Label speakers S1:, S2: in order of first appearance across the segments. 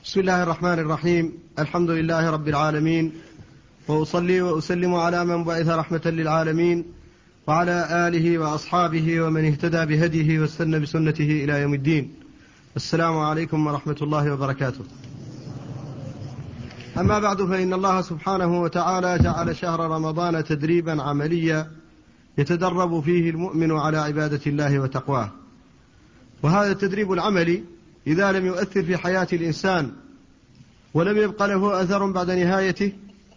S1: بسم الله الرحمن الرحيم. الحمد لله رب العالمين، وأصلي وأسلم على من بعث رحمة للعالمين وعلى آله وأصحابه ومن اهتدى بهديه واستنى بسنته إلى يوم الدين. السلام عليكم ورحمة الله وبركاته. أما بعد، فإن الله سبحانه وتعالى جعل شهر رمضان تدريبا عمليا يتدرب فيه المؤمن على عبادة الله وتقواه، وهذا التدريب العملي إذا لم يؤثر في حياة الإنسان ولم يبق له أثر بعد نهايته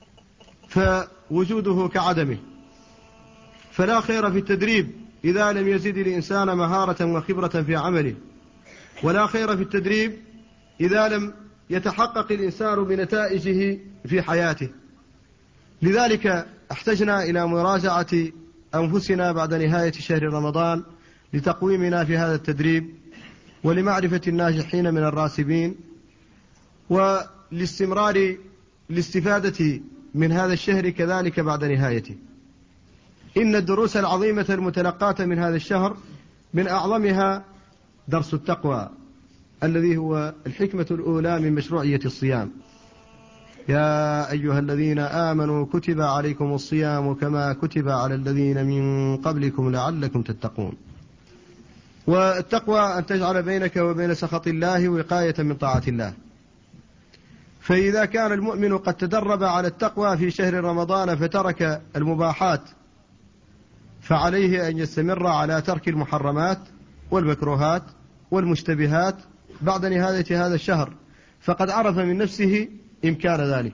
S1: فوجوده كعدمه، فلا خير في التدريب إذا لم يزد الإنسان مهارة وخبرة في عمله، ولا خير في التدريب إذا لم يتحقق الإنسان بنتائجه في حياته. لذلك احتجنا إلى مراجعة أنفسنا بعد نهاية شهر رمضان لتقويمنا في هذا التدريب، ولمعرفة الناجحين من الراسبين، والاستمرار الاستفادة من هذا الشهر كذلك بعد نهايته. إن الدروس العظيمة المتلقاة من هذا الشهر من أعظمها درس التقوى الذي هو الحكمة الأولى من مشروعية الصيام. يا أيها الذين آمنوا كتب عليكم الصيام كما كتب على الذين من قبلكم لعلكم تتقون. والتقوى أن تجعل بينك وبين سخط الله وقاية من طاعة الله. فإذا كان المؤمن قد تدرب على التقوى في شهر رمضان فترك المباحات، فعليه أن يستمر على ترك المحرمات والمكروهات والمشتبهات بعد نهاية هذا الشهر، فقد عرف من نفسه إمكان ذلك.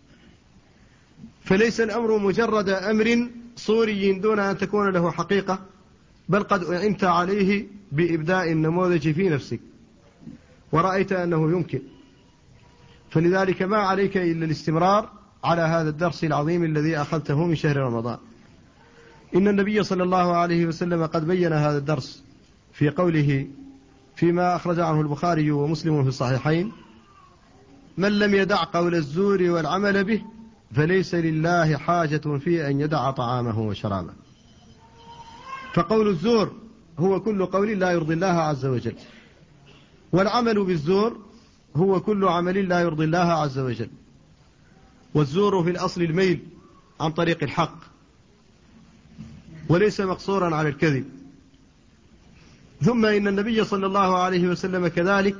S1: فليس الأمر مجرد أمر صوري دون أن تكون له حقيقة، بل قد أعنت عليه بإبداء النموذج في نفسك ورأيت أنه يمكن. فلذلك ما عليك إلا الاستمرار على هذا الدرس العظيم الذي أخذته من شهر رمضان. إن النبي صلى الله عليه وسلم قد بين هذا الدرس في قوله فيما أخرج عنه البخاري ومسلم في الصحيحين: من لم يدع قول الزور والعمل به فليس لله حاجة في أن يدع طعامه وشرابه. فقول الزور هو كل قول لا يرضي الله عز وجل، والعمل بالزور هو كل عمل لا يرضي الله عز وجل. والزور في الأصل الميل عن طريق الحق، وليس مقصورا على الكذب. ثم إن النبي صلى الله عليه وسلم كذلك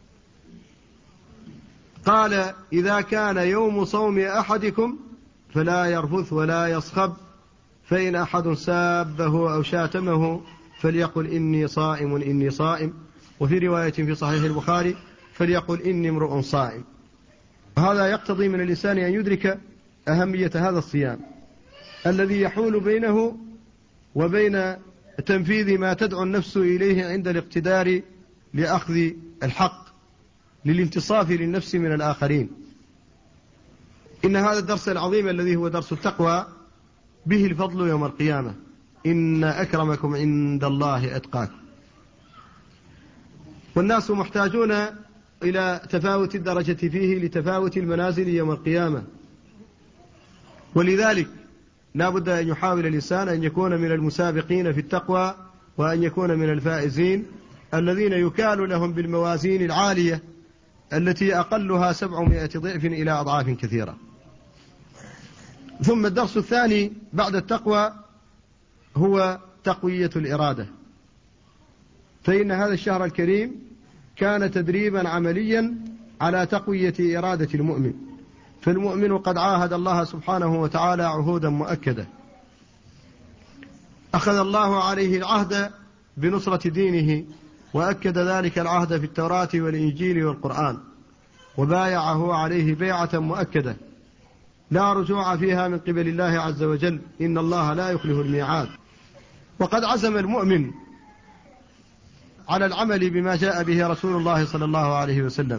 S1: قال: إذا كان يوم صوم أحدكم فلا يرفث ولا يصخب، فإن أحد سابه أو شاتمه فليقل إني صائم إني صائم. وفي رواية في صحيح البخاري: فليقل إني امرؤ صائم. وهذا يقتضي من الإنسان أن يدرك أهمية هذا الصيام الذي يحول بينه وبين تنفيذ ما تدعو النفس إليه عند الاقتدار لأخذ الحق للانتصاف للنفس من الآخرين. إن هذا الدرس العظيم الذي هو درس التقوى به الفضل يوم القيامة. إن أكرمكم عند الله أتقاكم. والناس محتاجون إلى تفاوت الدرجة فيه لتفاوت المنازل يوم القيامة، ولذلك لا بد أن يحاول الإنسان أن يكون من المسابقين في التقوى، وأن يكون من الفائزين الذين يكال لهم بالموازين العالية التي أقلها 700 ضعف إلى أضعاف كثيرة. ثم الدرس الثاني بعد التقوى هو تقوية الإرادة. فإن هذا الشهر الكريم كان تدريبا عمليا على تقوية إرادة المؤمن. فالمؤمن قد عاهد الله سبحانه وتعالى عهودا مؤكدة، أخذ الله عليه العهد بنصرة دينه، وأكد ذلك العهد في التوراة والإنجيل والقرآن، وبايعه عليه بيعة مؤكدة لا رجوع فيها من قبل الله عز وجل. إن الله لا يخلف الميعاد. وقد عزم المؤمن على العمل بما جاء به رسول الله صلى الله عليه وسلم،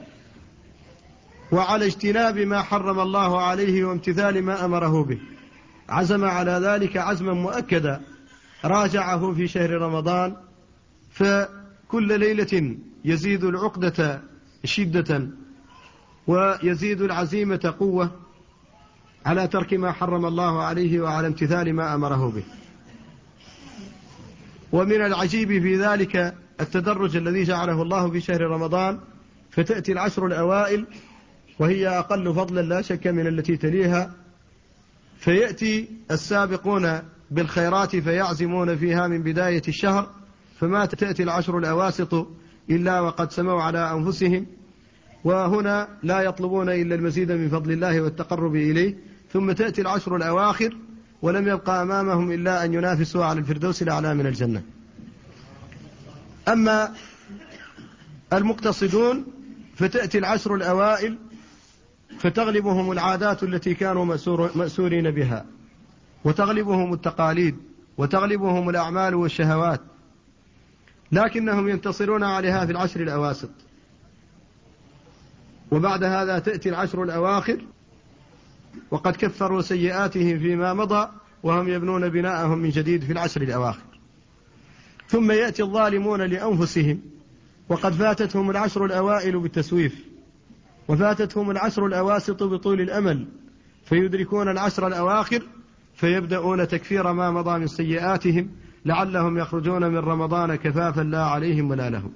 S1: وعلى اجتناب ما حرم الله عليه وامتثال ما أمره به. عزم على ذلك عزما مؤكدا راجعه في شهر رمضان، فكل ليلة يزيد العقدة شدة ويزيد العزيمة قوة على ترك ما حرم الله عليه وعلى امتثال ما أمره به. ومن العجيب في ذلك التدرج الذي جعله الله في شهر رمضان فتأتي العشر الأوائل وهي أقل فضلا لا شك من التي تليها، فيأتي السابقون بالخيرات فيعزمون فيها من بداية الشهر، فما تأتي العشر الأواسط إلا وقد سموا على أنفسهم، وهنا لا يطلبون إلا المزيد من فضل الله والتقرب إليه. ثم تأتي العشر الأواخر ولم يبقى أمامهم إلا أن ينافسوا على الفردوس الأعلى من الجنة. أما المقتصدون فتأتي العشر الأوائل فتغلبهم العادات التي كانوا مأسورين بها، وتغلبهم التقاليد، وتغلبهم الأعمال والشهوات، لكنهم ينتصرون عليها في العشر الأواسط. وبعد هذا تأتي العشر الأواخر وقد كفروا سيئاتهم فيما مضى وهم يبنون بناءهم من جديد في العشر الأواخر. ثم يأتي الظالمون لأنفسهم وقد فاتتهم العشر الأوائل بالتسويف، وفاتتهم العشر الأواسط بطول الأمل، فيدركون العشر الأواخر فيبدأون تكفير ما مضى من سيئاتهم لعلهم يخرجون من رمضان كفافا لا عليهم ولا لهم.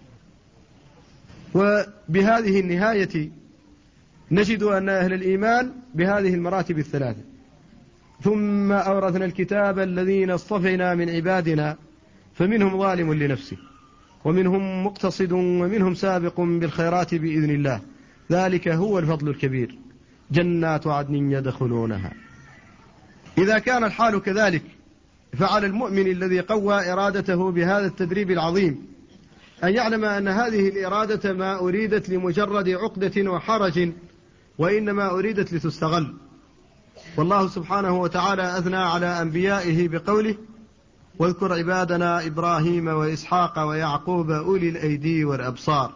S1: وبهذه النهاية نجد أن أهل الإيمان بهذه المراتب الثلاثة. ثم أورثنا الكتاب الذين اصطفينا من عبادنا فمنهم ظالم لنفسه ومنهم مقتصد ومنهم سابق بالخيرات بإذن الله، ذلك هو الفضل الكبير، جنات عدن يدخلونها. إذا كان الحال كذلك فعلى المؤمن الذي قوى إرادته بهذا التدريب العظيم أن يعلم أن هذه الإرادة ما أريدت لمجرد عقدة وحرج، وإنما أريدت لتستغل. والله سبحانه وتعالى أثنى على أنبيائه بقوله: واذكر عبادنا إبراهيم وإسحاق ويعقوب أولي الأيدي والأبصار.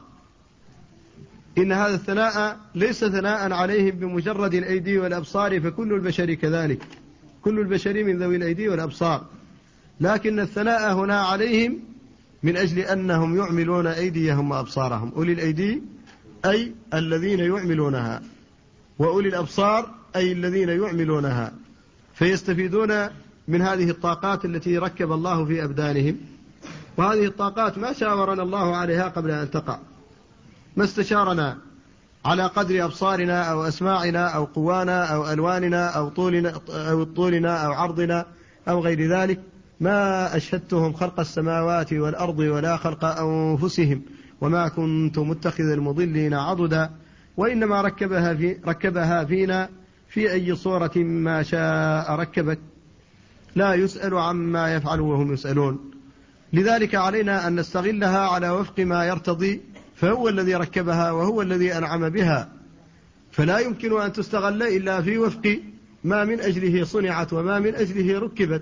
S1: إن هذا الثناء ليس ثناء عليهم بمجرد الأيدي والأبصار، فكل البشر كذلك، كل البشر من ذوي الأيدي والأبصار، لكن الثناء هنا عليهم من أجل أنهم يعملون أيديهم وأبصارهم. أولي الأيدي أي الذين يعملونها، وأولي الأبصار أي الذين يعملونها، فيستفيدون من هذه الطاقات التي ركب الله في أبدانهم. وهذه الطاقات ما شاورنا الله عليها قبل أن تقع، ما استشارنا على قدر أبصارنا أو أسماعنا أو قوانا أو ألواننا أو طولنا أو عرضنا أو غير ذلك. ما أشهدتهم خلق السماوات والأرض ولا خلق أنفسهم وما كنت متخذ المضلين عضدا، وإنما ركبها فينا في أي صورة ما شاء ركبت، لا يسأل عما يفعل وهم يسألون. لذلك علينا أن نستغلها على وفق ما يرتضي، فهو الذي ركبها وهو الذي أنعم بها، فلا يمكن أن تستغل إلا في وفق ما من أجله صنعت وما من أجله ركبت.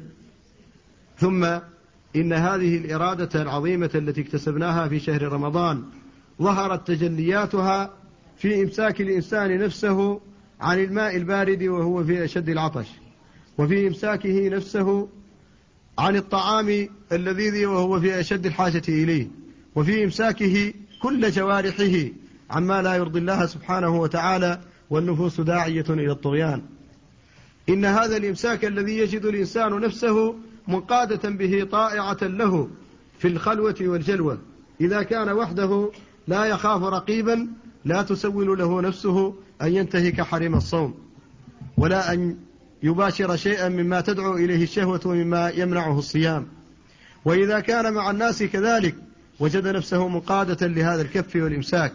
S1: ثم إن هذه الإرادة العظيمة التي اكتسبناها في شهر رمضان ظهرت تجلياتها في إمساك الإنسان نفسه عن الماء البارد وهو في أشد العطش، وفي إمساكه نفسه عن الطعام اللذيذ وهو في أشد الحاجة إليه، وفي إمساكه كل جوارحه عما لا يرضي الله سبحانه وتعالى، والنفوس داعية إلى الطغيان. إن هذا الإمساك الذي يجد الإنسان نفسه منقادة به طائعة له في الخلوة والجلوة، إذا كان وحده لا يخاف رقيبا لا تسول له نفسه أن ينتهك حرم الصوم ولا أن يباشر شيئا مما تدعو إليه الشهوة ومما يمنعه الصيام. وإذا كان مع الناس كذلك وجد نفسه منقادة لهذا الكف والإمساك،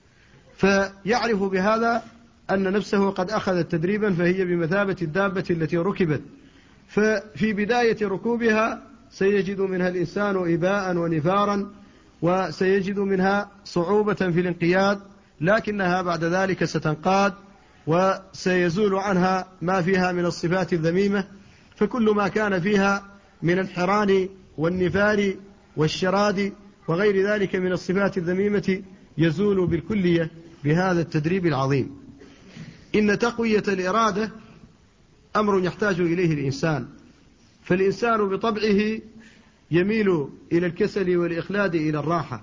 S1: فيعرف بهذا أن نفسه قد أخذت تدريبا، فهي بمثابة الدابة التي ركبت، ففي بداية ركوبها سيجد منها الإنسان إباء ونفارا، وسيجد منها صعوبة في الانقياد، لكنها بعد ذلك ستنقاد وسيزول عنها ما فيها من الصفات الذميمة. فكل ما كان فيها من الحران والنفار والشراد وغير ذلك من الصفات الذميمة يزول بالكلية بهذا التدريب العظيم. إن تقوية الإرادة أمر يحتاج إليه الإنسان، فالإنسان بطبعه يميل إلى الكسل والإخلاد إلى الراحة،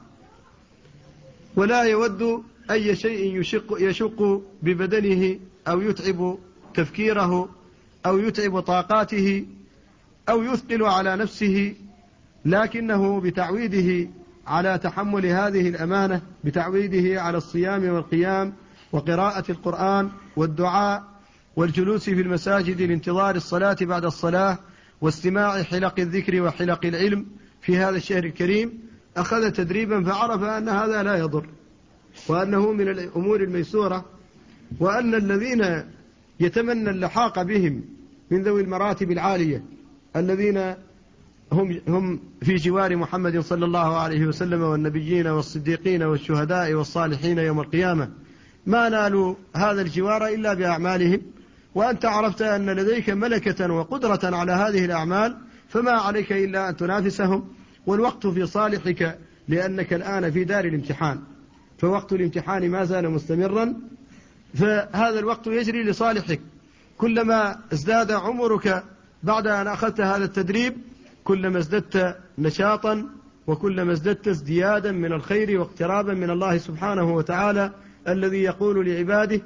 S1: ولا يود أي شيء يشق ببدنه أو يتعب تفكيره أو يتعب طاقاته أو يثقل على نفسه، لكنه بتعويده على تحمل هذه الأمانة بتعويده على الصيام والقيام وقراءة القرآن والدعاء والجلوس في المساجد لانتظار الصلاة بعد الصلاة واستماع حلق الذكر وحلق العلم في هذا الشهر الكريم، أخذ تدريبا فعرف أن هذا لا يضر، وأنه من الأمور الميسورة، وأن الذين يتمنى اللحاق بهم من ذوي المراتب العالية الذين هم في جوار محمد صلى الله عليه وسلم والنبيين والصديقين والشهداء والصالحين يوم القيامة ما نالوا هذا الجوار إلا بأعمالهم، وأنت عرفت أن لديك ملكة وقدرة على هذه الأعمال، فما عليك إلا أن تنافسهم، والوقت في صالحك لأنك الآن في دار الامتحان، فوقت الامتحان ما زال مستمرا، فهذا الوقت يجري لصالحك. كلما ازداد عمرك بعد أن أخذت هذا التدريب كلما ازددت نشاطا، وكلما ازددت ازديادا من الخير واقترابا من الله سبحانه وتعالى الذي يقول لعباده: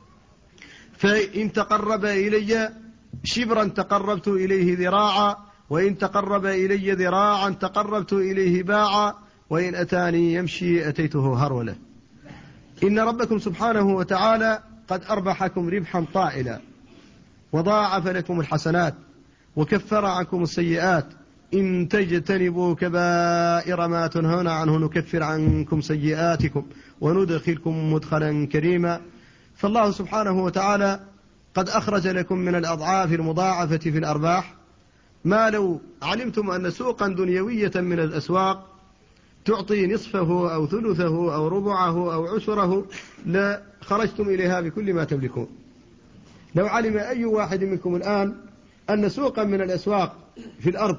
S1: فإن تقرب إلي شبرا تقربت إليه ذراعا، وإن تقرب إلي ذراعا تقربت إليه باعا، وإن أتاني يمشي أتيته هرولا. إن ربكم سبحانه وتعالى قد أربحكم ربحا طائلا، وضاعف لكم الحسنات وكفر عنكم السيئات. إن تجتنبوا كبائر ما تنهون عنه نكفر عنكم سيئاتكم وندخلكم مدخلا كريما. فالله سبحانه وتعالى قد أخرج لكم من الأضعاف المضاعفة في الأرباح ما لو علمتم أن سوقا دنيوية من الأسواق تعطي نصفه أو ثلثه أو ربعه أو عشره لخرجتم إليها بكل ما تملكون. لو علم أي واحد منكم الآن أن سوقا من الأسواق في الأرض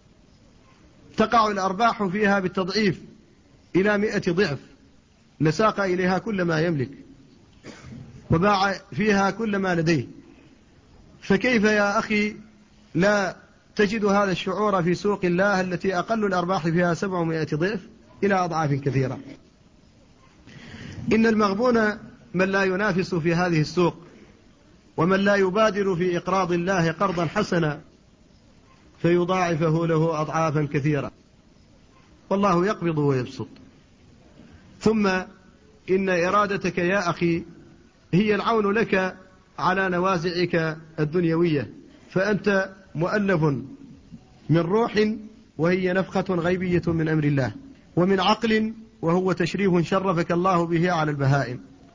S1: تقع الأرباح فيها بالتضعيف إلى 100 ضعف لساق إليها كل ما يملك وباع فيها كل ما لديه. فكيف يا أخي لا تجد هذا الشعور في سوق الله التي أقل الأرباح فيها 700 ضعف إلى أضعاف كثيرة؟ إن المغبون من لا ينافس في هذه السوق، ومن لا يبادر في إقراض الله قرضا حسنا فيضاعفه له أضعافا كثيرة، والله يقبض ويبسط. ثم إن إرادتك يا أخي هي العون لك على نوازعك الدنيوية، فأنت مؤلف من روح وهي نفخة غيبية من أمر الله، ومن عقل وهو تشريف شرفك الله به على البهائم،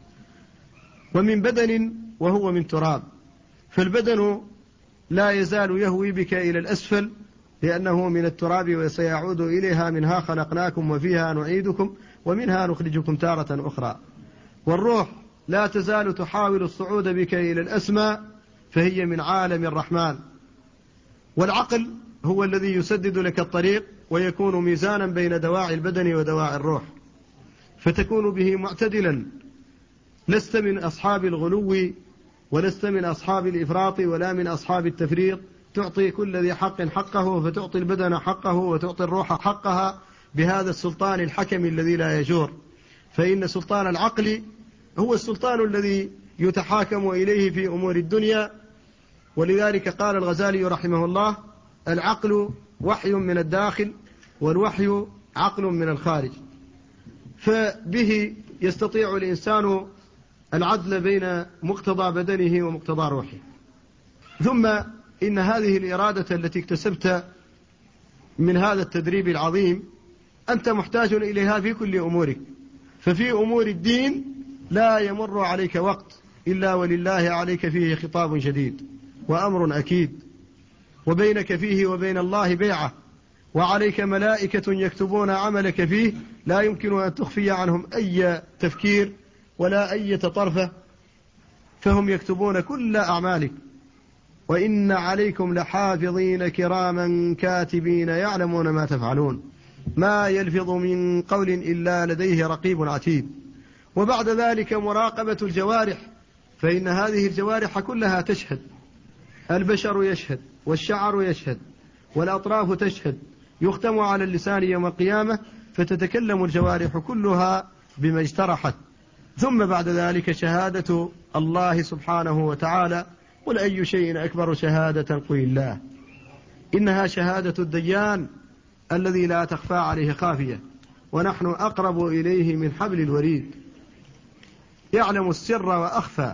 S1: ومن بدن وهو من تراب. فالبدن لا يزال يهوي بك إلى الأسفل لأنه من التراب وسيعود إليها، منها خلقناكم وفيها نعيدكم ومنها نخرجكم تارة أخرى. والروح لا تزال تحاول الصعود بك إلى الأسماء فهي من عالم الرحمن. والعقل هو الذي يسدد لك الطريق ويكون ميزانا بين دواعي البدن ودواعي الروح، فتكون به معتدلا، لست من أصحاب الغلو ولست من أصحاب الإفراط ولا من أصحاب التفريط، تعطي كل ذي حق حقه، فتعطي البدن حقه وتعطي الروح حقها بهذا السلطان الحكم الذي لا يجور. فإن سلطان العقل هو السلطان الذي يتحاكم إليه في أمور الدنيا، ولذلك قال الغزالي رحمه الله: العقل وحي من الداخل والوحي عقل من الخارج، فبه يستطيع الإنسان العدل بين مقتضى بدنه ومقتضى روحه. ثم إن هذه الإرادة التي اكتسبت من هذا التدريب العظيم أنت محتاج إليها في كل أمورك. ففي أمور الدين لا يمر عليك وقت إلا ولله عليك فيه خطاب شديد وأمر أكيد، وبينك فيه وبين الله بيعة، وعليك ملائكة يكتبون عملك فيه لا يمكن أن تخفي عنهم أي تفكير ولا أي طرفة، فهم يكتبون كل أعمالك. وإن عليكم لحافظين كراما كاتبين يعلمون ما تفعلون، ما يلفظ من قول إلا لديه رقيب عتيد. وبعد ذلك مراقبة الجوارح، فإن هذه الجوارح كلها تشهد، البشر يشهد والشعر يشهد والأطراف تشهد، يختم على اللسان يوم القيامة فتتكلم الجوارح كلها بما اجترحت. ثم بعد ذلك شهادة الله سبحانه وتعالى، قل أي شيء أكبر شهادة قل الله، إنها شهادة الديان الذي لا تخفى عليه خافية، ونحن أقرب إليه من حبل الوريد، يعلم السر وأخفى.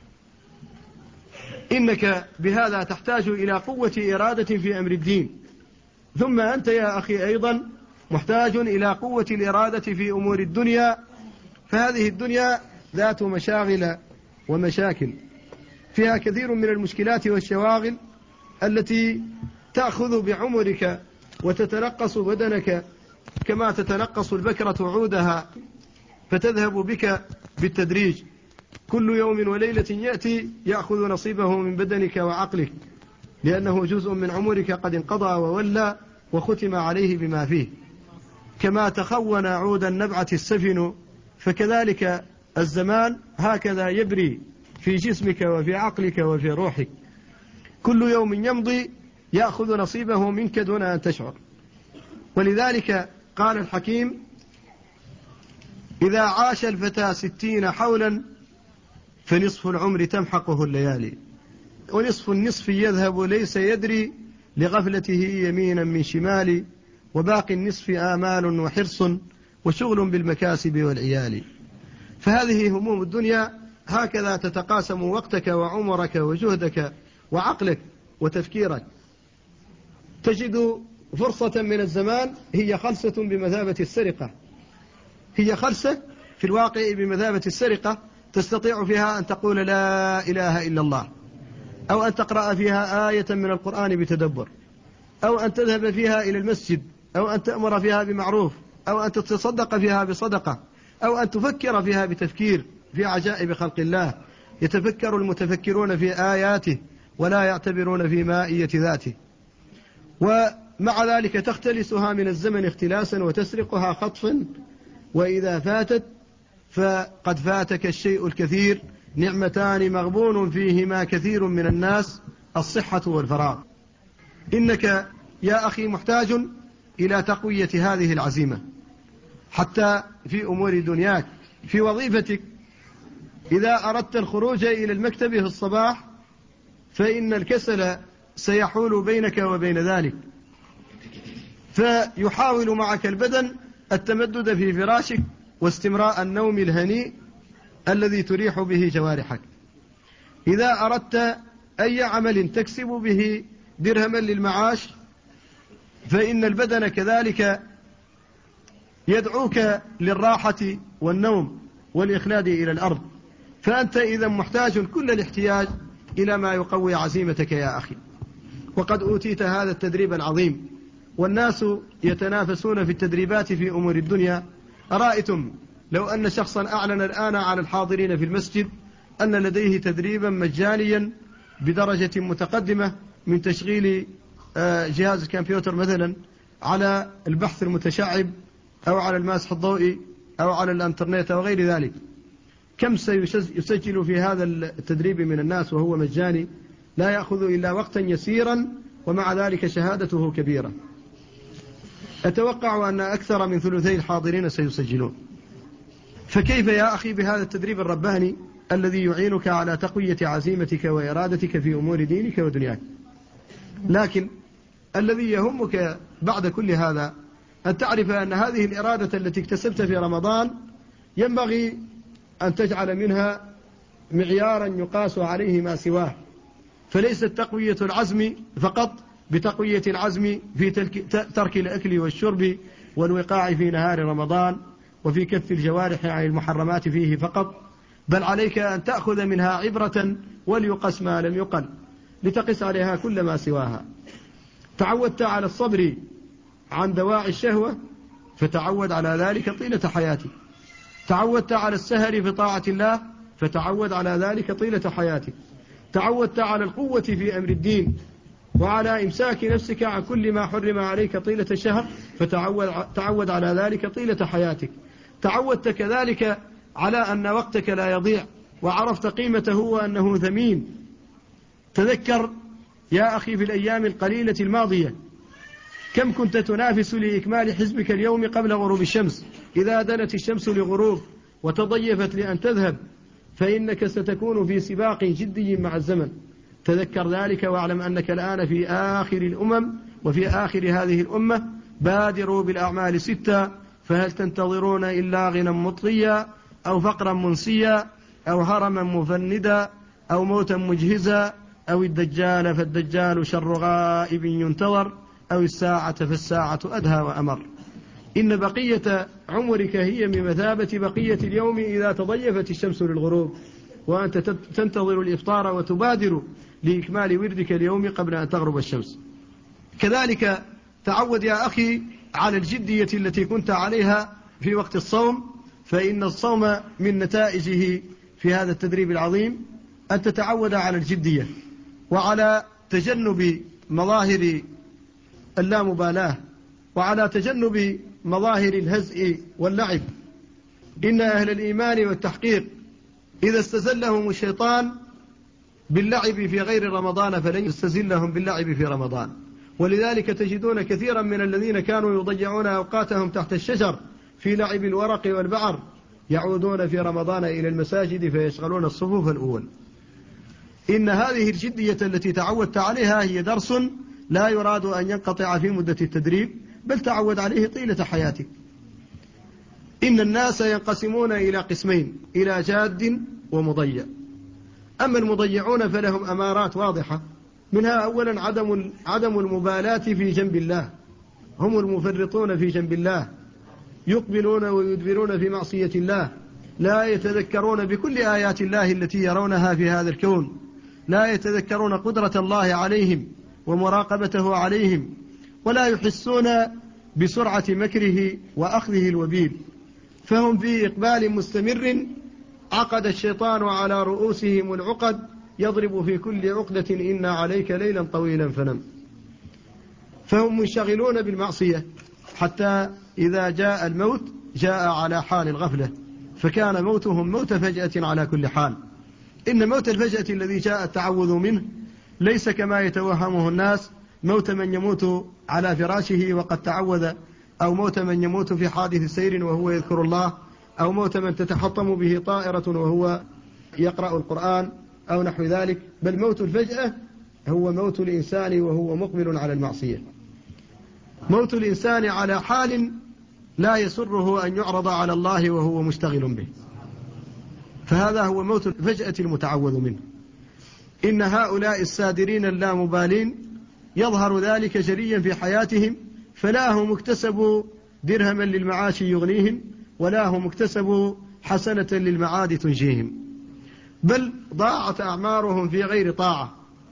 S1: إنك بهذا تحتاج إلى قوة إرادة في أمر الدين، ثم أنت يا أخي أيضا محتاج إلى قوة الإرادة في أمور الدنيا، فهذه الدنيا ذات مشاغل ومشاكل، فيها كثير من المشكلات والشواغل التي تأخذ بعمرك وتتنقص بدنك كما تتنقص البكرة عودها، فتذهب بك بالتدريج. كل يوم وليلة يأتي يأخذ نصيبه من بدنك وعقلك، لأنه جزء من عمرك قد انقضى وولى وختم عليه بما فيه. كما تخون عود النبعة السفن، فكذلك الزمان هكذا يبري في جسمك وفي عقلك وفي روحك. كل يوم يمضي يأخذ نصيبه منك دون أن تشعر. ولذلك قال الحكيم: إذا عاش الفتى 60 حولا فنصف العمر تمحقه الليالي، ونصف النصف يذهب ليس يدري لغفلته يمينا من شمال، وباقي النصف آمال وحرص وشغل بالمكاسب والعيال. فهذه هموم الدنيا هكذا تتقاسم وقتك وعمرك وجهدك وعقلك وتفكيرك. تجد فرصة من الزمان هي خلسة بمثابة السرقة، هي خلسة في الواقع بمثابة السرقة، تستطيع فيها أن تقول لا إله إلا الله، أو أن تقرأ فيها آية من القرآن بتدبر، أو أن تذهب فيها إلى المسجد، أو أن تأمر فيها بمعروف، أو أن تتصدق فيها بصدقة، أو أن تفكر فيها بتفكير في عجائب خلق الله. يتفكر المتفكرون في آياته ولا يعتبرون في مائية ذاته. ومع ذلك تختلسها من الزمن اختلاسا وتسرقها خطفا، وإذا فاتت فقد فاتك الشيء الكثير، نعمتان مغبون فيهما كثير من الناس: الصحة والفراغ. إنك يا أخي محتاج إلى تقوية هذه العزيمة حتى في أمور دنياك، في وظيفتك. إذا أردت الخروج إلى المكتب في الصباح فإن الكسل سيحول بينك وبين ذلك، فيحاول معك البدن التمدد في فراشك واستمراء النوم الهنيء الذي تريح به جوارحك. إذا أردت أي عمل تكسب به درهما للمعاش فإن البدن كذلك يدعوك للراحة والنوم والإخلاد إلى الأرض. فأنت إذا محتاج كل الاحتياج إلى ما يقوي عزيمتك يا أخي. وقد أوتيت هذا التدريب العظيم، والناس يتنافسون في التدريبات في أمور الدنيا. أرأيتم لو أن شخصا أعلن الآن على الحاضرين في المسجد أن لديه تدريبا مجانيا بدرجة متقدمة من تشغيل جهاز الكمبيوتر مثلا على البحث المتشعب أو على المسح الضوئي أو على الانترنت أو غير ذلك، كم سيسجل في هذا التدريب من الناس وهو مجاني، لا يأخذ إلا وقتا يسيرا، ومع ذلك شهادته كبيرة. أتوقع أن أكثر من ثلثي الحاضرين سيسجلون. فكيف يا أخي بهذا التدريب الرباني الذي يعينك على تقوية عزيمتك وإرادتك في أمور دينك ودنياك؟ لكن الذي يهمك بعد كل هذا أن تعرف أن هذه الإرادة التي اكتسبت في رمضان ينبغي أن تجعل منها معيارا يقاس عليه ما سواه، فليست تقوية العزم فقط بتقوية العزم في ترك الأكل والشرب والوقاع في نهار رمضان وفي كف الجوارح عن المحرمات فيه فقط، بل عليك أن تأخذ منها عبرة وليقس ما لم يقل، لتقس عليها كل ما سواها. تعودت على الصبر عن دواعي الشهوة فتعود على ذلك طيلة حياتك. تعودت على السهر في طاعة الله فتعود على ذلك طيلة حياتك. تعودت على القوة في أمر الدين وعلى إمساك نفسك عن كل ما حرم عليك طيلة الشهر فتعود على ذلك طيلة حياتك. تعودت كذلك على أن وقتك لا يضيع وعرفت قيمته وأنه ثمين. تذكر يا أخي في الأيام القليلة الماضية كم كنت تنافس لإكمال حزبك اليوم قبل غروب الشمس. إذا دنت الشمس لغروب وتضيفت لأن تذهب فإنك ستكون في سباق جدي مع الزمن. تذكر ذلك واعلم أنك الآن في آخر الأمم وفي آخر هذه الأمة. بادروا بالأعمال 6 فهل تنتظرون إلا غنى مطغيا أو فقرا منسيا أو هرما مفندا أو موتا مجهزا أو الدجال فالدجال شر غائب ينتظر أو الساعة فالساعة أدهى وأمر. إن بقية عمرك هي بمثابة بقية اليوم إذا تضيفت الشمس للغروب وأنت تنتظر الإفطار وتبادر لإكمال وردك اليوم قبل أن تغرب الشمس. كذلك تعود يا أخي على الجدية التي كنت عليها في وقت الصوم، فإن الصوم من نتائجه في هذا التدريب العظيم أن تتعود على الجدية وعلى تجنب مظاهر اللامبالاة وعلى تجنب مظاهر الهزء واللعب. إن أهل الإيمان والتحقيق إذا استزلهم الشيطان باللعب في غير رمضان فلن يستزلهم باللعب في رمضان. ولذلك تجدون كثيرا من الذين كانوا يضيعون أوقاتهم تحت الشجر في لعب الورق والبعر يعودون في رمضان إلى المساجد فيشغلون الصفوف الأول. إن هذه الجدية التي تعودت عليها هي درس لا يراد أن ينقطع في مدة التدريب، بل تعود عليه طيلة حياتك. إن الناس ينقسمون إلى قسمين، إلى جاد ومضيع. أما المضيعون فلهم أمارات واضحة، منها أولا عدم المبالاة في جنب الله، هم المفرطون في جنب الله، يقبلون ويدبرون في معصية الله، لا يتذكرون بكل آيات الله التي يرونها في هذا الكون، لا يتذكرون قدرة الله عليهم ومراقبته عليهم، ولا يحسون بسرعة مكره وأخذه الوبيل، فهم في إقبال مستمر عقد الشيطان على رؤوسهم العقد يضرب في كل عقدة إن عليك ليلا طويلا فنم. فهم منشغلون بالمعصية حتى إذا جاء الموت جاء على حال الغفلة، فكان موتهم موت فجأة على كل حال. إن موت الفجأة الذي جاء التعوذ منه ليس كما يتوهمه الناس موت من يموت على فراشه وقد تعوذ، أو موت من يموت في حادث سير وهو يذكر الله، أو موت من تتحطم به طائرة وهو يقرأ القرآن أو نحو ذلك، بل موت الفجأة هو موت الإنسان وهو مقبل على المعصية، موت الإنسان على حال لا يسره أن يعرض على الله وهو مشتغل به، فهذا هو موت الفجأة المتعوذ منه. إن هؤلاء السادرين اللامبالين يظهر ذلك جليا في حياتهم، فلا هم اكتسبوا درهما للمعاش يغنيهم، ولا هم اكتسبوا حسنة للمعاد تنجيهم، بل ضاعت أعمارهم في غير طاعة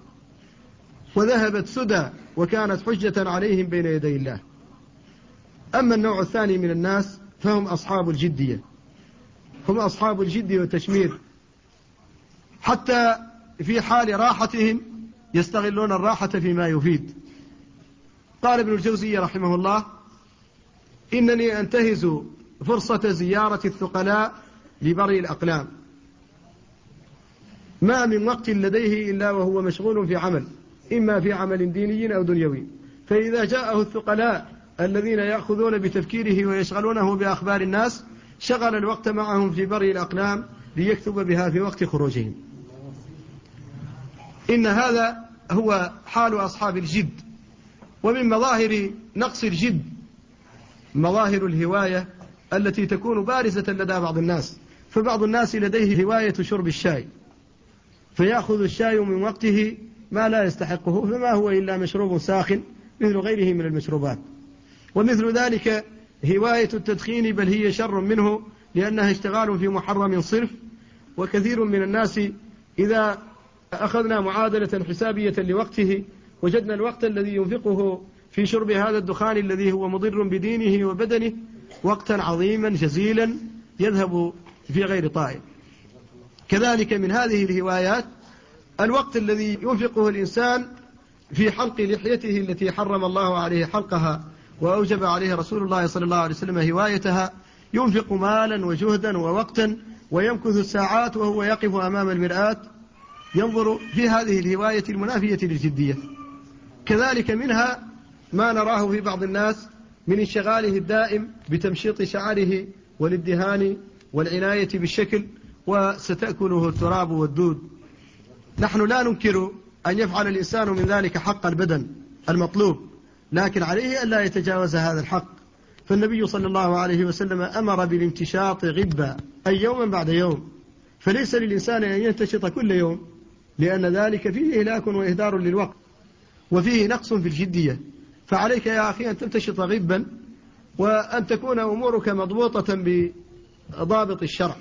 S1: وذهبت سدى وكانت حجة عليهم بين يدي الله. أما النوع الثاني من الناس فهم أصحاب الجدية، هم أصحاب الجد والتشمير، حتى في حال راحتهم يستغلون الراحة فيما يفيد. قال ابن الجوزي رحمه الله: إنني أنتهز فرصة زيارة الثقلاء لبري الأقلام، ما من وقت لديه إلا وهو مشغول في عمل، إما في عمل ديني أو دنيوي، فإذا جاءه الثقلاء الذين يأخذون بتفكيره ويشغلونه بأخبار الناس شغل الوقت معهم في بري الأقلام ليكتب بها في وقت خروجهم. إن هذا هو حال أصحاب الجد. ومن مظاهر نقص الجد مظاهر الهواية التي تكون بارزة لدى بعض الناس، فبعض الناس لديه هواية شرب الشاي، فيأخذ الشاي من وقته ما لا يستحقه، فما هو إلا مشروب ساخن مثل غيره من المشروبات. ومثل ذلك هواية التدخين، بل هي شر منه لأنها اشتغال في محرم صرف. وكثير من الناس إذا أخذنا معادلة حسابية لوقته وجدنا الوقت الذي ينفقه في شرب هذا الدخان الذي هو مضر بدينه وبدنه وقتا عظيما جزيلا يذهب في غير طائل. كذلك من هذه الهوايات الوقت الذي ينفقه الإنسان في حلق لحيته التي حرم الله عليه حلقها وأوجب عليه رسول الله صلى الله عليه وسلم هوايتها، ينفق مالا وجهدا ووقتا ويمكث الساعات وهو يقف أمام المرآة ينظر في هذه الهواية المنافية للجدية. كذلك منها ما نراه في بعض الناس من انشغاله الدائم بتمشيط شعره والادهان والعناية بالشكل، وستأكله التراب والدود. نحن لا ننكر أن يفعل الإنسان من ذلك حق البدن المطلوب، لكن عليه أن لا يتجاوز هذا الحق، فالنبي صلى الله عليه وسلم أمر بالامتشاط غبا أي يوما بعد يوم، فليس للإنسان أن ينتشط كل يوم، لأن ذلك فيه إهلاك وإهدار للوقت وفيه نقص في الجدية. فعليك يا أخي أن تمتشط غبا، وأن تكون أمورك مضبوطة بضابط الشرع.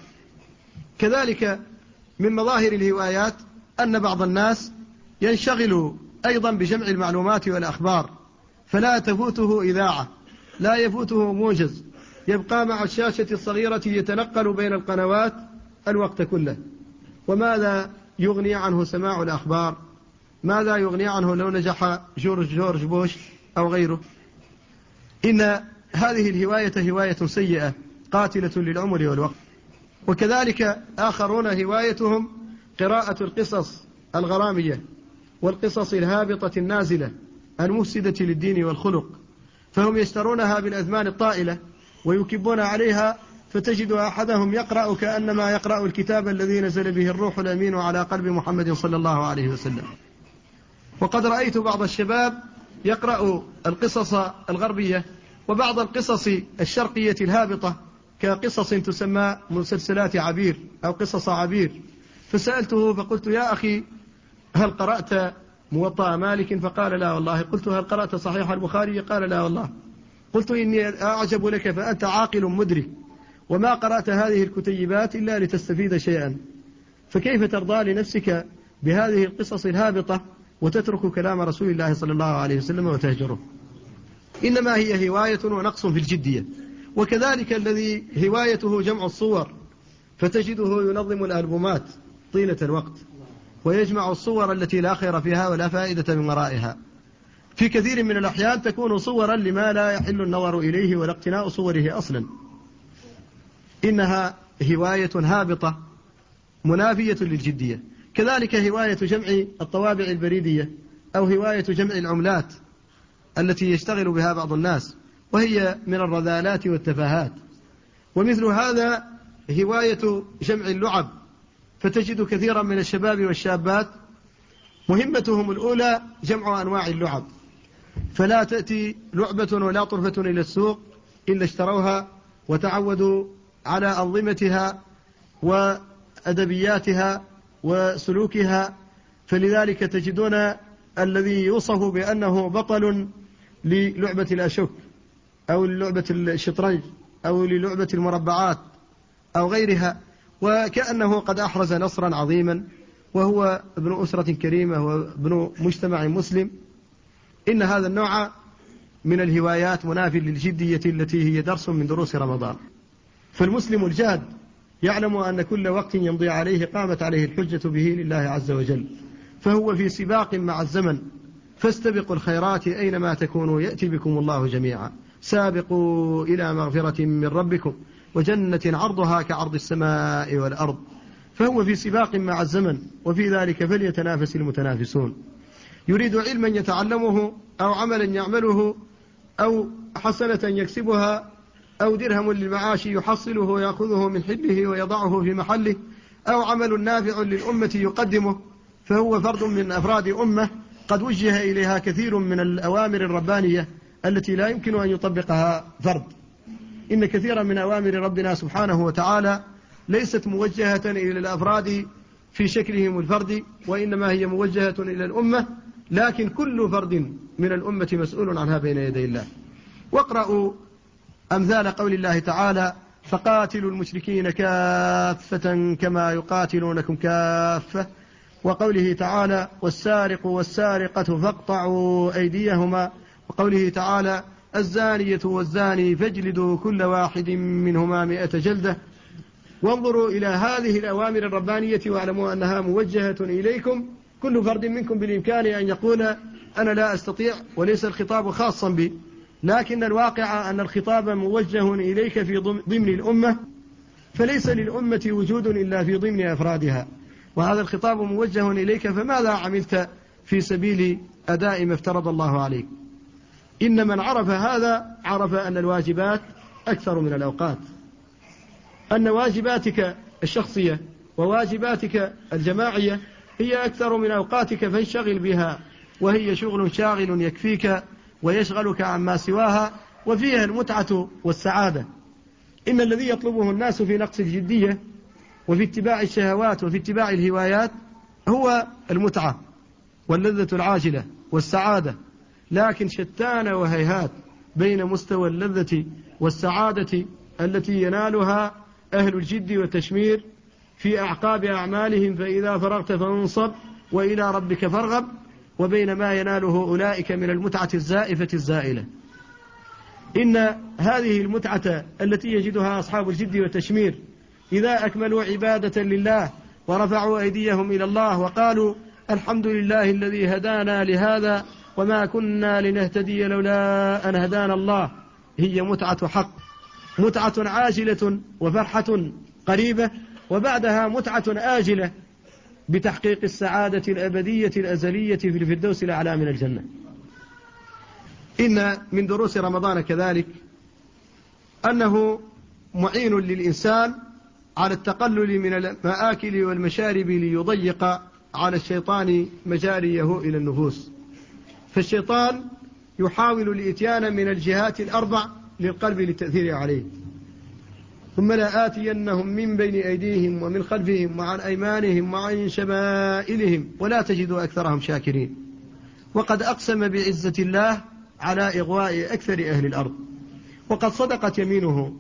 S1: كذلك من مظاهر الهوايات أن بعض الناس ينشغل أيضا بجمع المعلومات والأخبار، فلا تفوته إذاعة، لا يفوته موجز، يبقى مع الشاشة الصغيرة يتنقل بين القنوات الوقت كله. وماذا يغني عنه سماع الأخبار؟ ماذا يغني عنه لو نجح جورج بوش أو غيره؟ إن هذه الهواية هواية سيئة قاتلة للعمر والوقت. وكذلك آخرون هوايتهم قراءة القصص الغرامية والقصص الهابطة النازلة المفسدة للدين والخلق، فهم يشترونها بالأثمان الطائلة ويكبون عليها، فتجد أحدهم يقرأ كأنما يقرأ الكتاب الذي نزل به الروح الأمين على قلب محمد صلى الله عليه وسلم. وقد رأيت بعض الشباب يقرأ القصص الغربية وبعض القصص الشرقية الهابطة كقصص تسمى مسلسلات عبير أو قصص عبير، فسألته فقلت: يا أخي، هل قرأت موطأ مالك؟ فقال: لا والله. قلت: هل قرأت صحيح البخاري؟ قال: لا والله. قلت: إني أعجب لك، فأنت عاقل مدرك، وما قرأت هذه الكتيبات إلا لتستفيد شيئا، فكيف ترضى لنفسك بهذه القصص الهابطة وتترك كلام رسول الله صلى الله عليه وسلم وتهجره؟ إنما هي هواية ونقص في الجدية. وكذلك الذي هوايته جمع الصور، فتجده ينظم الألبومات طيلة الوقت ويجمع الصور التي لا خير فيها ولا فائدة من ورائها. في كثير من الأحيان تكون صورا لما لا يحل النظر إليه ولا اقتناء صوره أصلا. إنها هواية هابطة منافية للجدية. كذلك هواية جمع الطوابع البريدية أو هواية جمع العملات التي يشتغل بها بعض الناس، وهي من الرذالات والتفاهات. ومثل هذا هواية جمع اللعب، فتجد كثيرا من الشباب والشابات مهمتهم الأولى جمع أنواع اللعب، فلا تأتي لعبة ولا طرفة إلى السوق إلا اشتروها وتعودوا على أنظمتها وأدبياتها وسلوكها. فلذلك تجدون الذي يوصف بأنه بطل للعبة الأشك أو للعبة الشطرنج أو للعبة المربعات أو غيرها، وكأنه قد أحرز نصرا عظيما وهو ابن أسرة كريمة وابن مجتمع مسلم. إن هذا النوع من الهوايات منافي للجدية التي هي درس من دروس رمضان. فالمسلم الجاد يعلم أن كل وقت يمضي عليه قامت عليه الحجة به لله عز وجل، فهو في سباق مع الزمن. فاستبقوا الخيرات أينما تكونوا يأتي بكم الله جميعا. سابقوا إلى مغفرة من ربكم وجنة عرضها كعرض السماء والأرض. فهو في سباق مع الزمن، وفي ذلك فليتنافس المتنافسون. يريد علما يتعلمه أو عملا يعمله أو حسنة يكسبها أو درهم للمعاش يحصله ويأخذه من حله ويضعه في محله أو عمل نافع للأمة يقدمه، فهو فرد من أفراد أمة قد وجه إليها كثير من الأوامر الربانية التي لا يمكن أن يطبقها فرد. إن كثيرا من أوامر ربنا سبحانه وتعالى ليست موجهة إلى الأفراد في شكلهم الفردي، وإنما هي موجهة إلى الأمة، لكن كل فرد من الأمة مسؤول عنها بين يدي الله. واقرأوا أمثال قول الله تعالى: فقاتلوا المشركين كافة كما يقاتلونكم كافة، وقوله تعالى: والسارق والسارقة فاقطعوا أيديهما، وقوله تعالى: الزانية والزاني فاجلدوا كل واحد منهما 100 جلدة. وانظروا إلى هذه الأوامر الربانية واعلموا أنها موجهة إليكم. كل فرد منكم بالإمكان أن يقول: أنا لا أستطيع، وليس الخطاب خاصا بي، لكن الواقع أن الخطاب موجه إليك في ضمن الأمة، فليس للأمة وجود إلا في ضمن أفرادها، وهذا الخطاب موجه إليك، فماذا عملت في سبيل أداء ما افترض الله عليك؟ إن من عرف هذا عرف أن الواجبات أكثر من الأوقات، أن واجباتك الشخصية وواجباتك الجماعية هي أكثر من أوقاتك، فانشغل بها، وهي شغل شاغل يكفيك ويشغلك عما سواها، وفيها المتعة والسعادة. إن الذي يطلبه الناس في نقص الجدية وفي اتباع الشهوات وفي اتباع الهوايات هو المتعة واللذة العاجلة والسعادة، لكن شتان وهيهات بين مستوى اللذة والسعادة التي ينالها أهل الجد والتشمير في أعقاب أعمالهم، فإذا فرغت فانصب وإلى ربك فارغب، وبين ما يناله أولئك من المتعة الزائفة الزائلة. إن هذه المتعة التي يجدها أصحاب الجد والتشمير إذا أكملوا عبادة لله ورفعوا أيديهم إلى الله وقالوا الحمد لله الذي هدانا لهذا وما كنا لنهتدي لولا أن هدانا الله، هي متعة حق، متعة عاجلة وفرحة قريبة، وبعدها متعة آجلة بتحقيق السعادة الأبدية الأزلية في الفردوس الأعلى من الجنة. إن من دروس رمضان كذلك أنه معين للإنسان على التقلل من المآكل والمشارب ليضيق على الشيطان مجاريه إلى النفوس، فالشيطان يحاول الإتيان من الجهات الأربع للقلب للتأثير عليه. ثم لآتينهم من بين أيديهم ومن خلفهم وعن أيمانهم وعن شمائلهم ولا تجد أكثرهم شاكرين. وقد أقسم بعزة الله على إغواء أكثر أهل الأرض، وقد صدقت يمينه،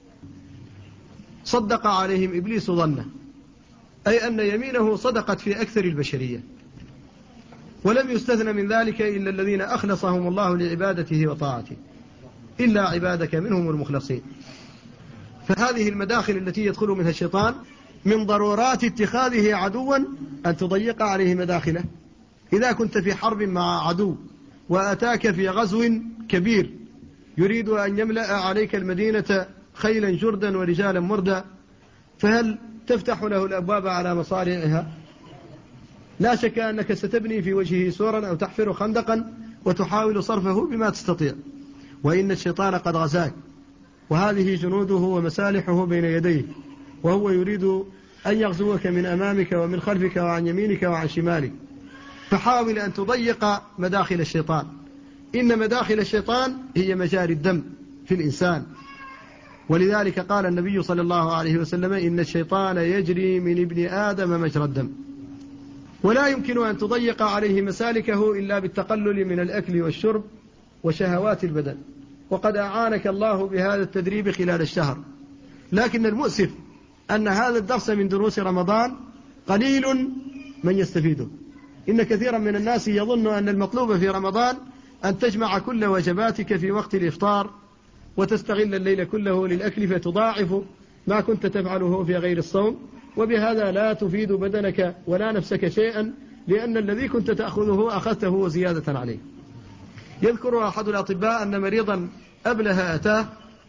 S1: صدق عليهم إبليس ظنه، أي أن يمينه صدقت في أكثر البشرية، ولم يستثنى من ذلك إلا الذين أخلصهم الله لعبادته وطاعته، إلا عبادك منهم المخلصين. فهذه المداخل التي يدخل منها الشيطان من ضرورات اتخاذه عدوا أن تضيق عليه مداخله. إذا كنت في حرب مع عدو وأتاك في غزو كبير يريد أن يملأ عليك المدينة خيلا جردا ورجالا مردا، فهل تفتح له الأبواب على مصارعها؟ لا شك أنك ستبني في وجهه سورا أو تحفر خندقا وتحاول صرفه بما تستطيع، وإن الشيطان قد غزاك وهذه جنوده ومسالحه بين يديه، وهو يريد أن يغزوك من أمامك ومن خلفك وعن يمينك وعن شمالك، فحاول أن تضيق مداخل الشيطان. إن مداخل الشيطان هي مجاري الدم في الإنسان، ولذلك قال النبي صلى الله عليه وسلم إن الشيطان يجري من ابن آدم مجرى الدم، ولا يمكن أن تضيق عليه مسالكه إلا بالتقلل من الأكل والشرب وشهوات البدن، وقد أعانك الله بهذا التدريب خلال الشهر. لكن المؤسف أن هذا الدرس من دروس رمضان قليل من يستفيده. إن كثيرا من الناس يظن أن المطلوب في رمضان أن تجمع كل وجباتك في وقت الإفطار وتستغل الليل كله للأكل فتضاعف ما كنت تفعله في غير الصوم، وبهذا لا تفيد بدنك ولا نفسك شيئا، لأن الذي كنت تأخذه أخذته وزيادة عليه. يذكر أحد الأطباء أن مريضا أبله أتاه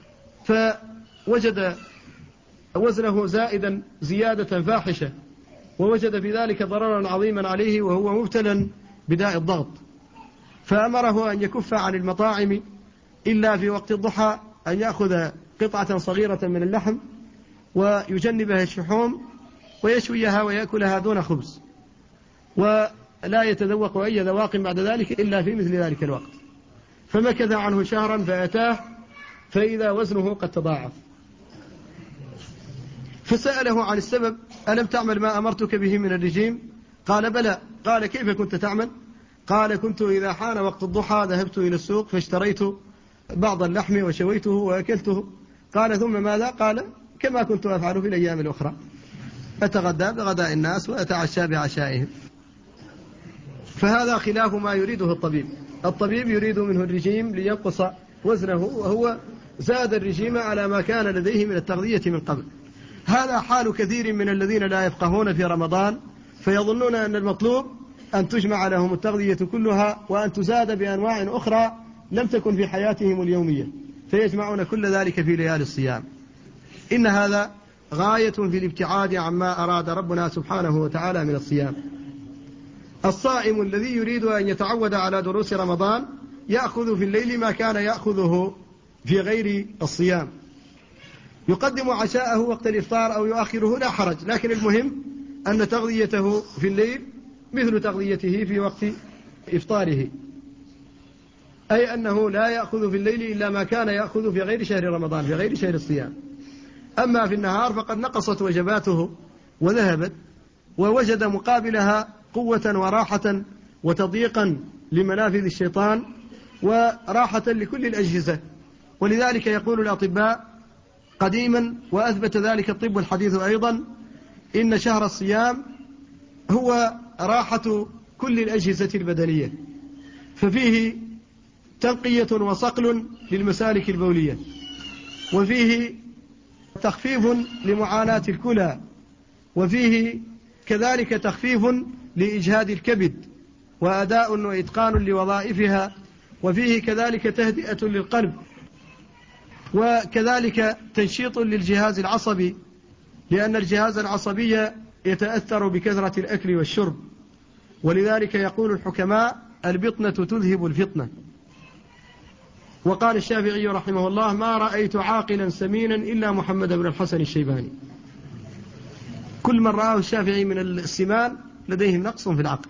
S1: فوجد وزنه زائدا زيادة فاحشة، ووجد في ذلك ضررا عظيما عليه وهو مبتلا بداء الضغط، فأمره أن يكف عن المطاعم إلا في وقت الضحى، أن يأخذ قطعة صغيرة من اللحم ويجنبها الشحوم ويشويها ويأكلها دون خبز، ولا يتذوق أي ذواق بعد ذلك إلا في مثل ذلك الوقت. فمكث عنه شهرا فأتاه فإذا وزنه قد تضاعف، فسأله عن السبب: ألم تعمل ما أمرتك به من الرجيم؟ قال: بلى. قال: كيف كنت تعمل؟ قال: كنت إذا حان وقت الضحى ذهبت إلى السوق فاشتريت بعض اللحم وشويته وأكلته. قال: ثم ماذا؟ قال: كما كنت أفعل في الأيام الأخرى، أتغدى بغداء الناس وأتعشى بعشائهم. فهذا خلاف ما يريده الطبيب. الطبيب يريد منه الرجيم لينقص وزنه، وهو زاد الرجيم على ما كان لديه من التغذية من قبل. هذا حال كثير من الذين لا يفقهون في رمضان، فيظنون أن المطلوب أن تجمع لهم التغذية كلها وأن تزاد بأنواع أخرى لم تكن في حياتهم اليومية، فيجمعون كل ذلك في ليالي الصيام. إن هذا غاية في الابتعاد عما أراد ربنا سبحانه وتعالى من الصيام. الصائم الذي يريد أن يتعود على دروس رمضان يأخذ في الليل ما كان يأخذه في غير الصيام، يقدم عشاءه وقت الإفطار أو يؤخره لا حرج، لكن المهم أن تغذيته في الليل مثل تغذيته في وقت إفطاره. أي أنه لا يأخذ في الليل إلا ما كان يأخذ في غير شهر رمضان، في غير شهر الصيام. أما في النهار فقد نقصت وجباته وذهبت، ووجد مقابلها قوة وراحة وتضييقا لمنافذ الشيطان وراحة لكل الأجهزة. ولذلك يقول الأطباء قديما، وأثبت ذلك الطب الحديث أيضا، إن شهر الصيام هو راحة كل الأجهزة البدنية، ففيه تنقية وصقل للمسالك البولية، وفيه تخفيف لمعاناة الكلى، وفيه كذلك تخفيف لإجهاد الكبد وأداء وإتقان لوظائفها، وفيه كذلك تهدئة للقلب، وكذلك تنشيط للجهاز العصبي، لأن الجهاز العصبي يتأثر بكثرة الأكل والشرب. ولذلك يقول الحكماء: البطنة تذهب الفطنة. وقال الشافعي رحمه الله: ما رأيت عاقلا سمينا إلا محمد بن الحسن الشيباني. كل من رآه الشافعي من السمان لديه نقص في العقل.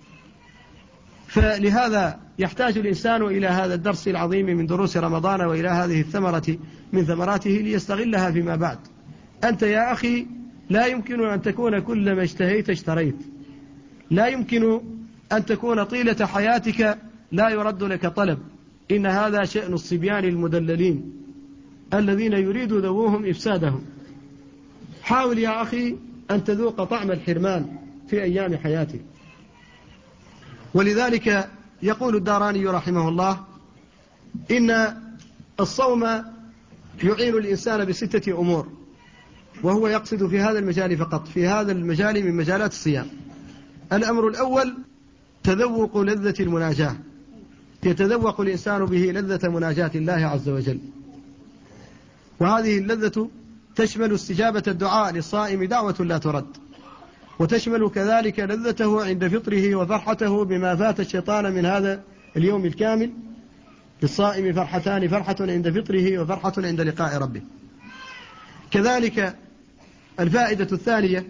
S1: فلهذا يحتاج الإنسان إلى هذا الدرس العظيم من دروس رمضان، وإلى هذه الثمرة من ثمراته ليستغلها فيما بعد. أنت يا أخي لا يمكن أن تكون كل ما اشتهيت اشتريت، لا يمكن أن تكون طيلة حياتك لا يرد لك طلب. إن هذا شأن الصبيان المدللين الذين يريد ذووهم إفسادهم. حاول يا أخي أن تذوق طعم الحرمان في أيام حياتك. ولذلك يقول الداراني رحمه الله: إن الصوم يعين الإنسان بستة أمور، وهو يقصد في هذا المجال فقط، في هذا المجال من مجالات الصيام. الأمر الأول تذوق لذة المناجاة، يتذوق الإنسان به لذة مناجاة الله عز وجل. وهذه اللذة تشمل استجابة الدعاء للصائم دعوة لا ترد، وتشمل كذلك لذته عند فطره وفرحته بما فات الشيطان من هذا اليوم الكامل. للصائم فرحتان: فرحة عند فطره وفرحة عند لقاء ربه. كذلك الفائدة الثانية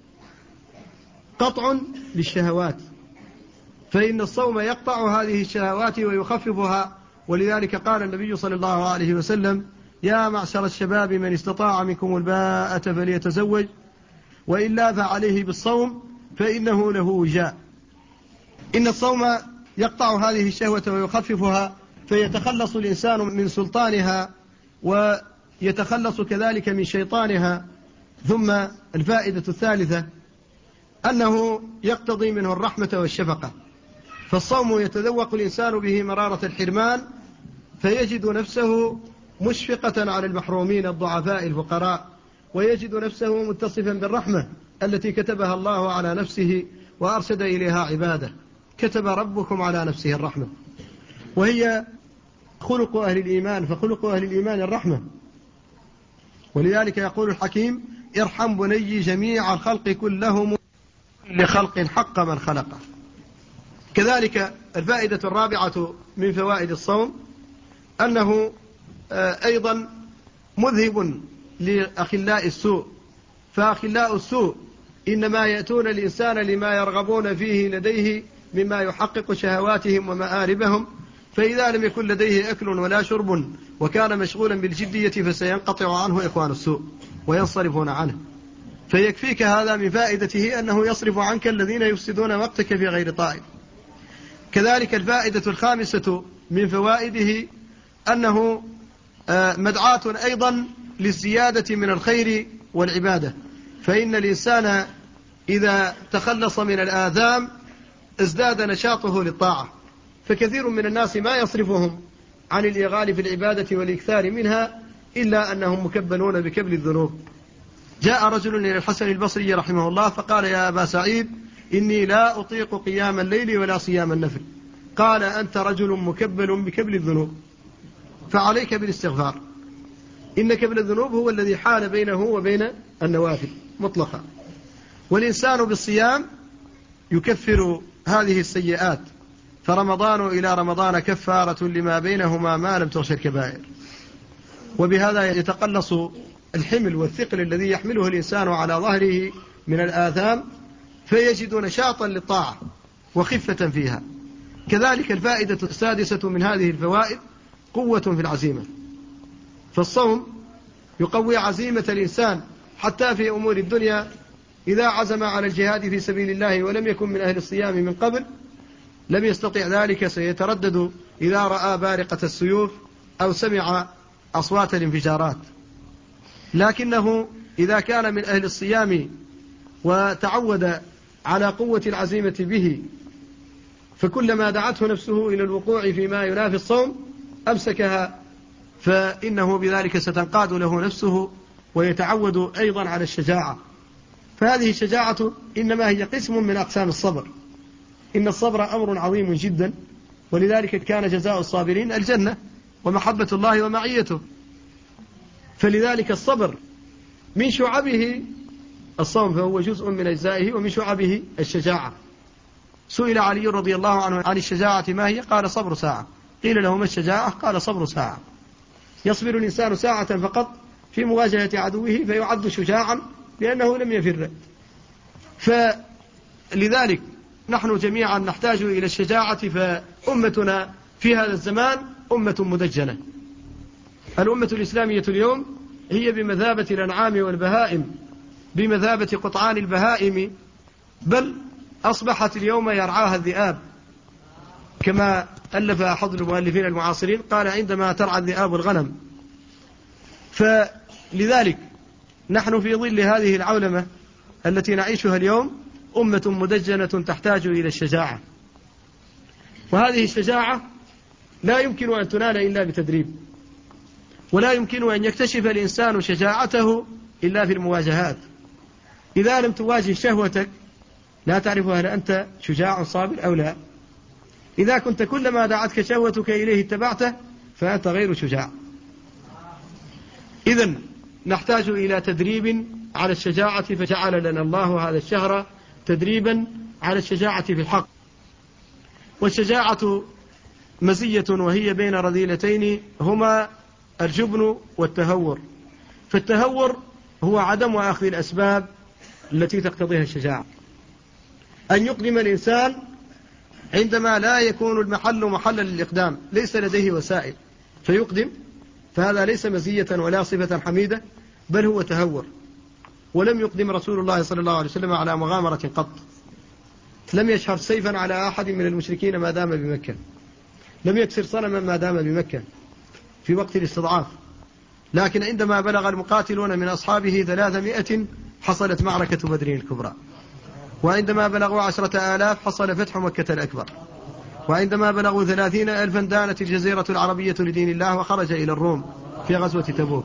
S1: قطع للشهوات، فإن الصوم يقطع هذه الشهوات ويخففها. ولذلك قال النبي صلى الله عليه وسلم: يا معشر الشباب من استطاع منكم الباءة فليتزوج، وإلا فعليه بالصوم فإنه له وجاء. إن الصوم يقطع هذه الشهوة ويخففها، فيتخلص الإنسان من سلطانها ويتخلص كذلك من شيطانها. ثم الفائدة الثالثة أنه يقتضي منه الرحمة والشفقة، فالصوم يتذوق الإنسان به مرارة الحرمان، فيجد نفسه مشفقة على المحرومين الضعفاء الفقراء، ويجد نفسه متصفا بالرحمة التي كتبها الله على نفسه وأرشد إليها عباده. كتب ربكم على نفسه الرحمة، وهي خلق أهل الإيمان، فخلق أهل الإيمان الرحمة. ولذلك يقول الحكيم: ارحم بني جميع الخلق كلهم لخلق حق من خلقه. كذلك الفائدة الرابعة من فوائد الصوم أنه أيضا مذهب لأخلاء السوء، فأخلاء السوء إنما يأتون الإنسان لما يرغبون فيه لديه مما يحقق شهواتهم ومآربهم، فإذا لم يكن لديه أكل ولا شرب وكان مشغولا بالجدية فسينقطع عنه إخوان السوء وينصرفون عنه. فيكفيك هذا من فائدته أنه يصرف عنك الذين يفسدون وقتك في غير طائل. كذلك الفائدة الخامسة من فوائده أنه مدعاة أيضا للزيادة من الخير والعبادة، فإن الإنسان إذا تخلص من الآثام ازداد نشاطه للطاعة. فكثير من الناس ما يصرفهم عن الإغال في العبادة والإكثار منها إلا أنهم مكبلون بكبل الذنوب. جاء رجل إلى الحسن البصري رحمه الله فقال: يا أبا سعيد، إني لا أطيق قيام الليل ولا صيام النفل. قال: أنت رجل مكبل بكبل الذنوب، فعليك بالاستغفار. إن كبل الذنوب هو الذي حال بينه وبين النوافل مطلقا. والإنسان بالصيام يكفر هذه السيئات، فرمضان إلى رمضان كفارة لما بينهما ما لم تغش الكبائر. وبهذا يتقلص الحمل والثقل الذي يحمله الإنسان على ظهره من الآثام، فيجد نشاطا للطاعة وخفة فيها. كذلك الفائدة السادسة من هذه الفوائد قوة في العزيمة. فالصوم يقوي عزيمة الإنسان حتى في أمور الدنيا. إذا عزم على الجهاد في سبيل الله ولم يكن من أهل الصيام من قبل لم يستطع ذلك، سيتردد إذا رأى بارقة السيوف أو سمع أصوات الانفجارات. لكنه إذا كان من أهل الصيام وتعود على قوة العزيمة به، فكلما دعته نفسه إلى الوقوع فيما ينافي الصوم أمسكها، فإنه بذلك ستنقاد له نفسه ويتعود أيضا على الشجاعة. فهذه الشجاعة إنما هي قسم من أقسام الصبر. إن الصبر أمر عظيم جدا، ولذلك كان جزاء الصابرين الجنة ومحبة الله ومعيته. فلذلك الصبر من شعبه الصوم، فهو جزء من أجزائه، ومن شعبه الشجاعة. سئل علي رضي الله عنه عن الشجاعة ما هي؟ قال صبر ساعة. قيل له ما الشجاعة؟ قال صبر ساعة. يصبر الإنسان ساعة فقط في مواجهة عدوه فيعد شجاعا لأنه لم يفر. فلذلك نحن جميعا نحتاج إلى الشجاعة. فأمتنا في هذا الزمان أمة مدجنة. الأمة الإسلامية اليوم هي بمثابة الأنعام والبهائم، بمثابة قطعان البهائم، بل أصبحت اليوم يرعاها الذئاب، كما ألف أحد المؤلفين المعاصرين قال عندما ترعى الذئاب الغنم. فلذلك نحن في ظل هذه العولمة التي نعيشها اليوم أمة مدجنة تحتاج إلى الشجاعة. وهذه الشجاعة لا يمكن أن تنال إلا بتدريب، ولا يمكن أن يكتشف الإنسان شجاعته إلا في المواجهات. إذا لم تواجه شهوتك لا تعرف هل أنت شجاع صابر أو لا. إذا كنت كلما دعتك شهوتك إليه اتبعته فأنت غير شجاع. إذن نحتاج إلى تدريب على الشجاعة، فجعل لنا الله هذا الشهر تدريبا على الشجاعة في الحق. والشجاعة مزية وهي بين رذيلتين هما الجبن والتهور. فالتهور هو عدم أخذ الأسباب التي تقتضيها الشجاعة، أن يقدم الإنسان عندما لا يكون المحل محلا للإقدام، ليس لديه وسائل فيقدم، فهذا ليس مزية ولا صفة حميدة، بل هو تهور. ولم يقدم رسول الله صلى الله عليه وسلم على مغامرة قط، لم يشهر سيفا على أحد من المشركين ما دام بمكة، لم يكسر صنما ما دام بمكة في وقت الاستضعاف. لكن عندما بلغ المقاتلون من أصحابه 300 حصلت معركة بدر الكبرى، وعندما بلغوا 10,000 حصل فتح مكة الأكبر، وعندما بلغوا 30,000 دانت الجزيرة العربية لدين الله وخرج إلى الروم في غزوة تبوك.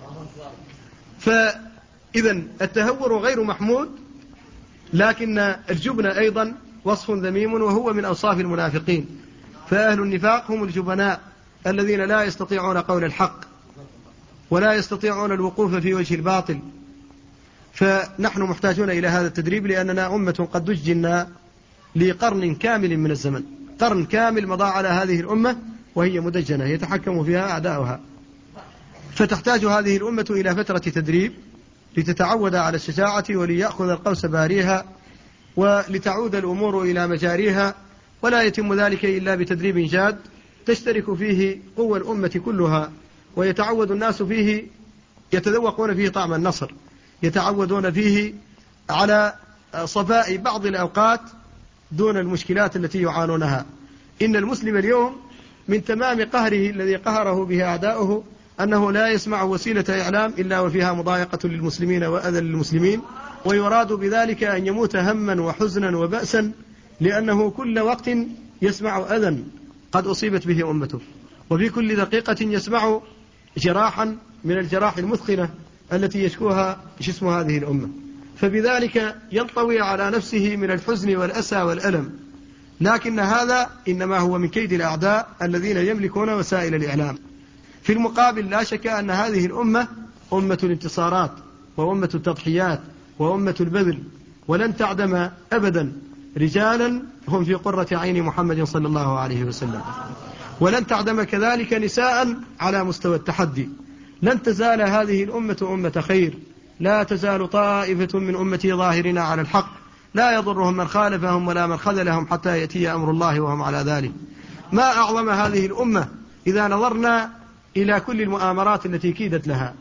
S1: فإذا التهور غير محمود، لكن الجبن أيضا وصف ذميم وهو من أوصاف المنافقين. فأهل النفاق هم الجبناء الذين لا يستطيعون قول الحق ولا يستطيعون الوقوف في وجه الباطل. فنحن محتاجون إلى هذا التدريب، لأننا أمة قد دجنا لقرن كامل من الزمن، قرن كامل مضى على هذه الأمة وهي مدجنة يتحكم فيها أعداؤها. فتحتاج هذه الأمة إلى فترة تدريب لتتعود على الشجاعة وليأخذ القوس باريها ولتعود الأمور إلى مجاريها. ولا يتم ذلك إلا بتدريب جاد تشترك فيه قوى الأمة كلها، ويتعود الناس فيه، يتذوقون فيه طعم النصر، يتعودون فيه على صفاء بعض الأوقات دون المشكلات التي يعانونها. إن المسلم اليوم من تمام قهره الذي قهره به أعداؤه أنه لا يسمع وسيلة إعلام إلا وفيها مضايقة للمسلمين وأذى للمسلمين، ويراد بذلك أن يموت هما وحزنا وبأسا، لأنه كل وقت يسمع أذى قد أصيبت به أمته، وفي كل دقيقة يسمع جراحا من الجراح المثخنة التي يشكوها جسم هذه الأمة. فبذلك ينطوي على نفسه من الحزن والأسى والألم. لكن هذا إنما هو من كيد الأعداء الذين يملكون وسائل الإعلام. في المقابل لا شك أن هذه الأمة أمة الانتصارات وأمة التضحيات وأمة البذل، ولن تعدم أبدا رجالا هم في قرة عين محمد صلى الله عليه وسلم، ولن تعدم كذلك نساء على مستوى التحدي. لن تزال هذه الأمة أمة خير، لا تزال طائفة من أمتي ظاهرين على الحق لا يضرهم من خالفهم ولا من خذلهم حتى يأتي أمر الله وهم على ذلك. ما أعظم هذه الأمة إذا نظرنا إلى كل المؤامرات التي كيدت لها.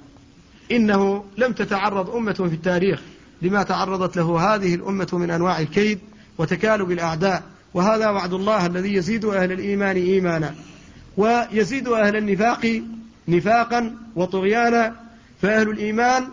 S1: إنه لم تتعرض أمة في التاريخ لما تعرضت له هذه الأمة من أنواع الكيد وتكالب الأعداء، وهذا وعد الله الذي يزيد أهل الإيمان إيمانا ويزيد أهل النفاق نفاقا وطغيانا. فأهل الإيمان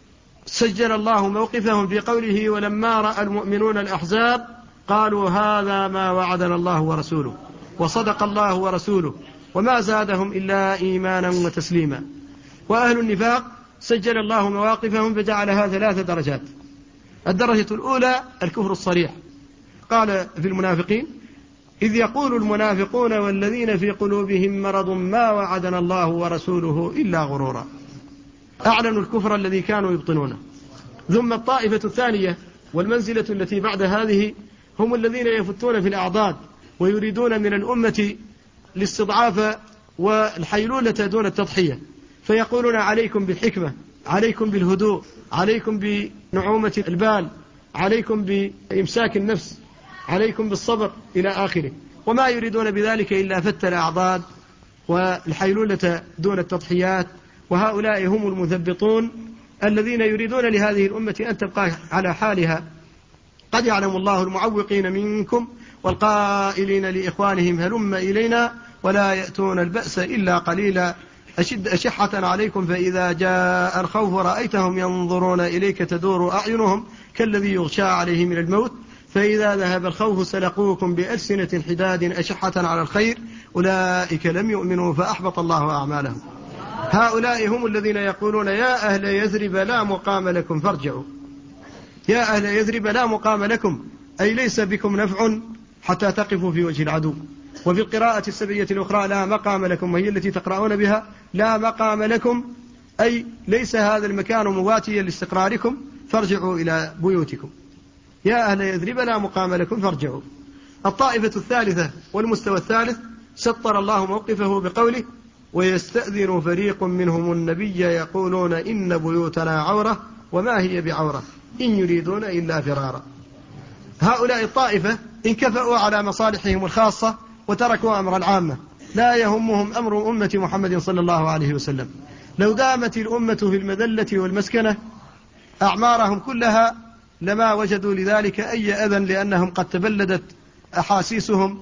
S1: سجل الله موقفهم في قوله: ولما رأى المؤمنون الأحزاب قالوا هذا ما وعدنا الله ورسوله وصدق الله ورسوله وما زادهم إلا إيمانا وتسليما. وأهل النفاق سجل الله مواقفهم فجعلها 3 درجات. الدرجة الأولى الكفر الصريح، قال في المنافقين: إذ يقول المنافقون والذين في قلوبهم مرض ما وعدنا الله ورسوله إلا غرورا. أعلنوا الكفر الذي كانوا يبطنونه. ثم الطائفة الثانية والمنزلة التي بعد هذه هم الذين يفتون في الأعضاد ويريدون من الأمة الاستضعاف والحيلولة دون التضحية، فيقولون: عليكم بالحكمة، عليكم بالهدوء، عليكم بنعومة البال، عليكم بإمساك النفس، عليكم بالصبر إلى آخره. وما يريدون بذلك إلا فت الأعضاد والحيلولة دون التضحيات. وهؤلاء هم المثبطون الذين يريدون لهذه الأمة أن تبقى على حالها. قد يعلم الله المعوقين منكم والقائلين لإخوانهم هلم إلينا ولا يأتون البأس إلا قليلا أشحة عليكم فإذا جاء الخوف رأيتهم ينظرون إليك تدور أعينهم كالذي يغشى عليه من الموت فإذا ذهب الخوف سلقوكم بألسنة حداد أشحة على الخير أولئك لم يؤمنوا فأحبط الله أعمالهم. هؤلاء هم الذين يقولون: يا أهل يثرب لا مقام لكم فارجعوا. يا أهل يثرب لا مقام لكم، أي ليس بكم نفع حتى تقفوا في وجه العدو. وفي القراءة السبعية الأخرى: لا مقام لكم، وهي التي تقرؤون بها: لا مقام لكم، أي ليس هذا المكان مواتيا لاستقراركم فارجعوا إلى بيوتكم. يا أهل يثرب لا مقام لكم فارجعوا. الطائفة الثالثة والمستوى الثالث سطر الله موقفه بقوله: ويستأذن فريق منهم النبي يقولون إن بيوتنا عورة وما هي بعورة إن يريدون إلا فرارا. هؤلاء الطائفة انكفأوا على مصالحهم الخاصة وتركوا أمر العامة، لا يهمهم أمر أمة محمد صلى الله عليه وسلم. لو دامت الأمة في المذلة والمسكنة أعمارهم كلها لما وجدوا لذلك أي أذى، لأنهم قد تبلدت أحاسيسهم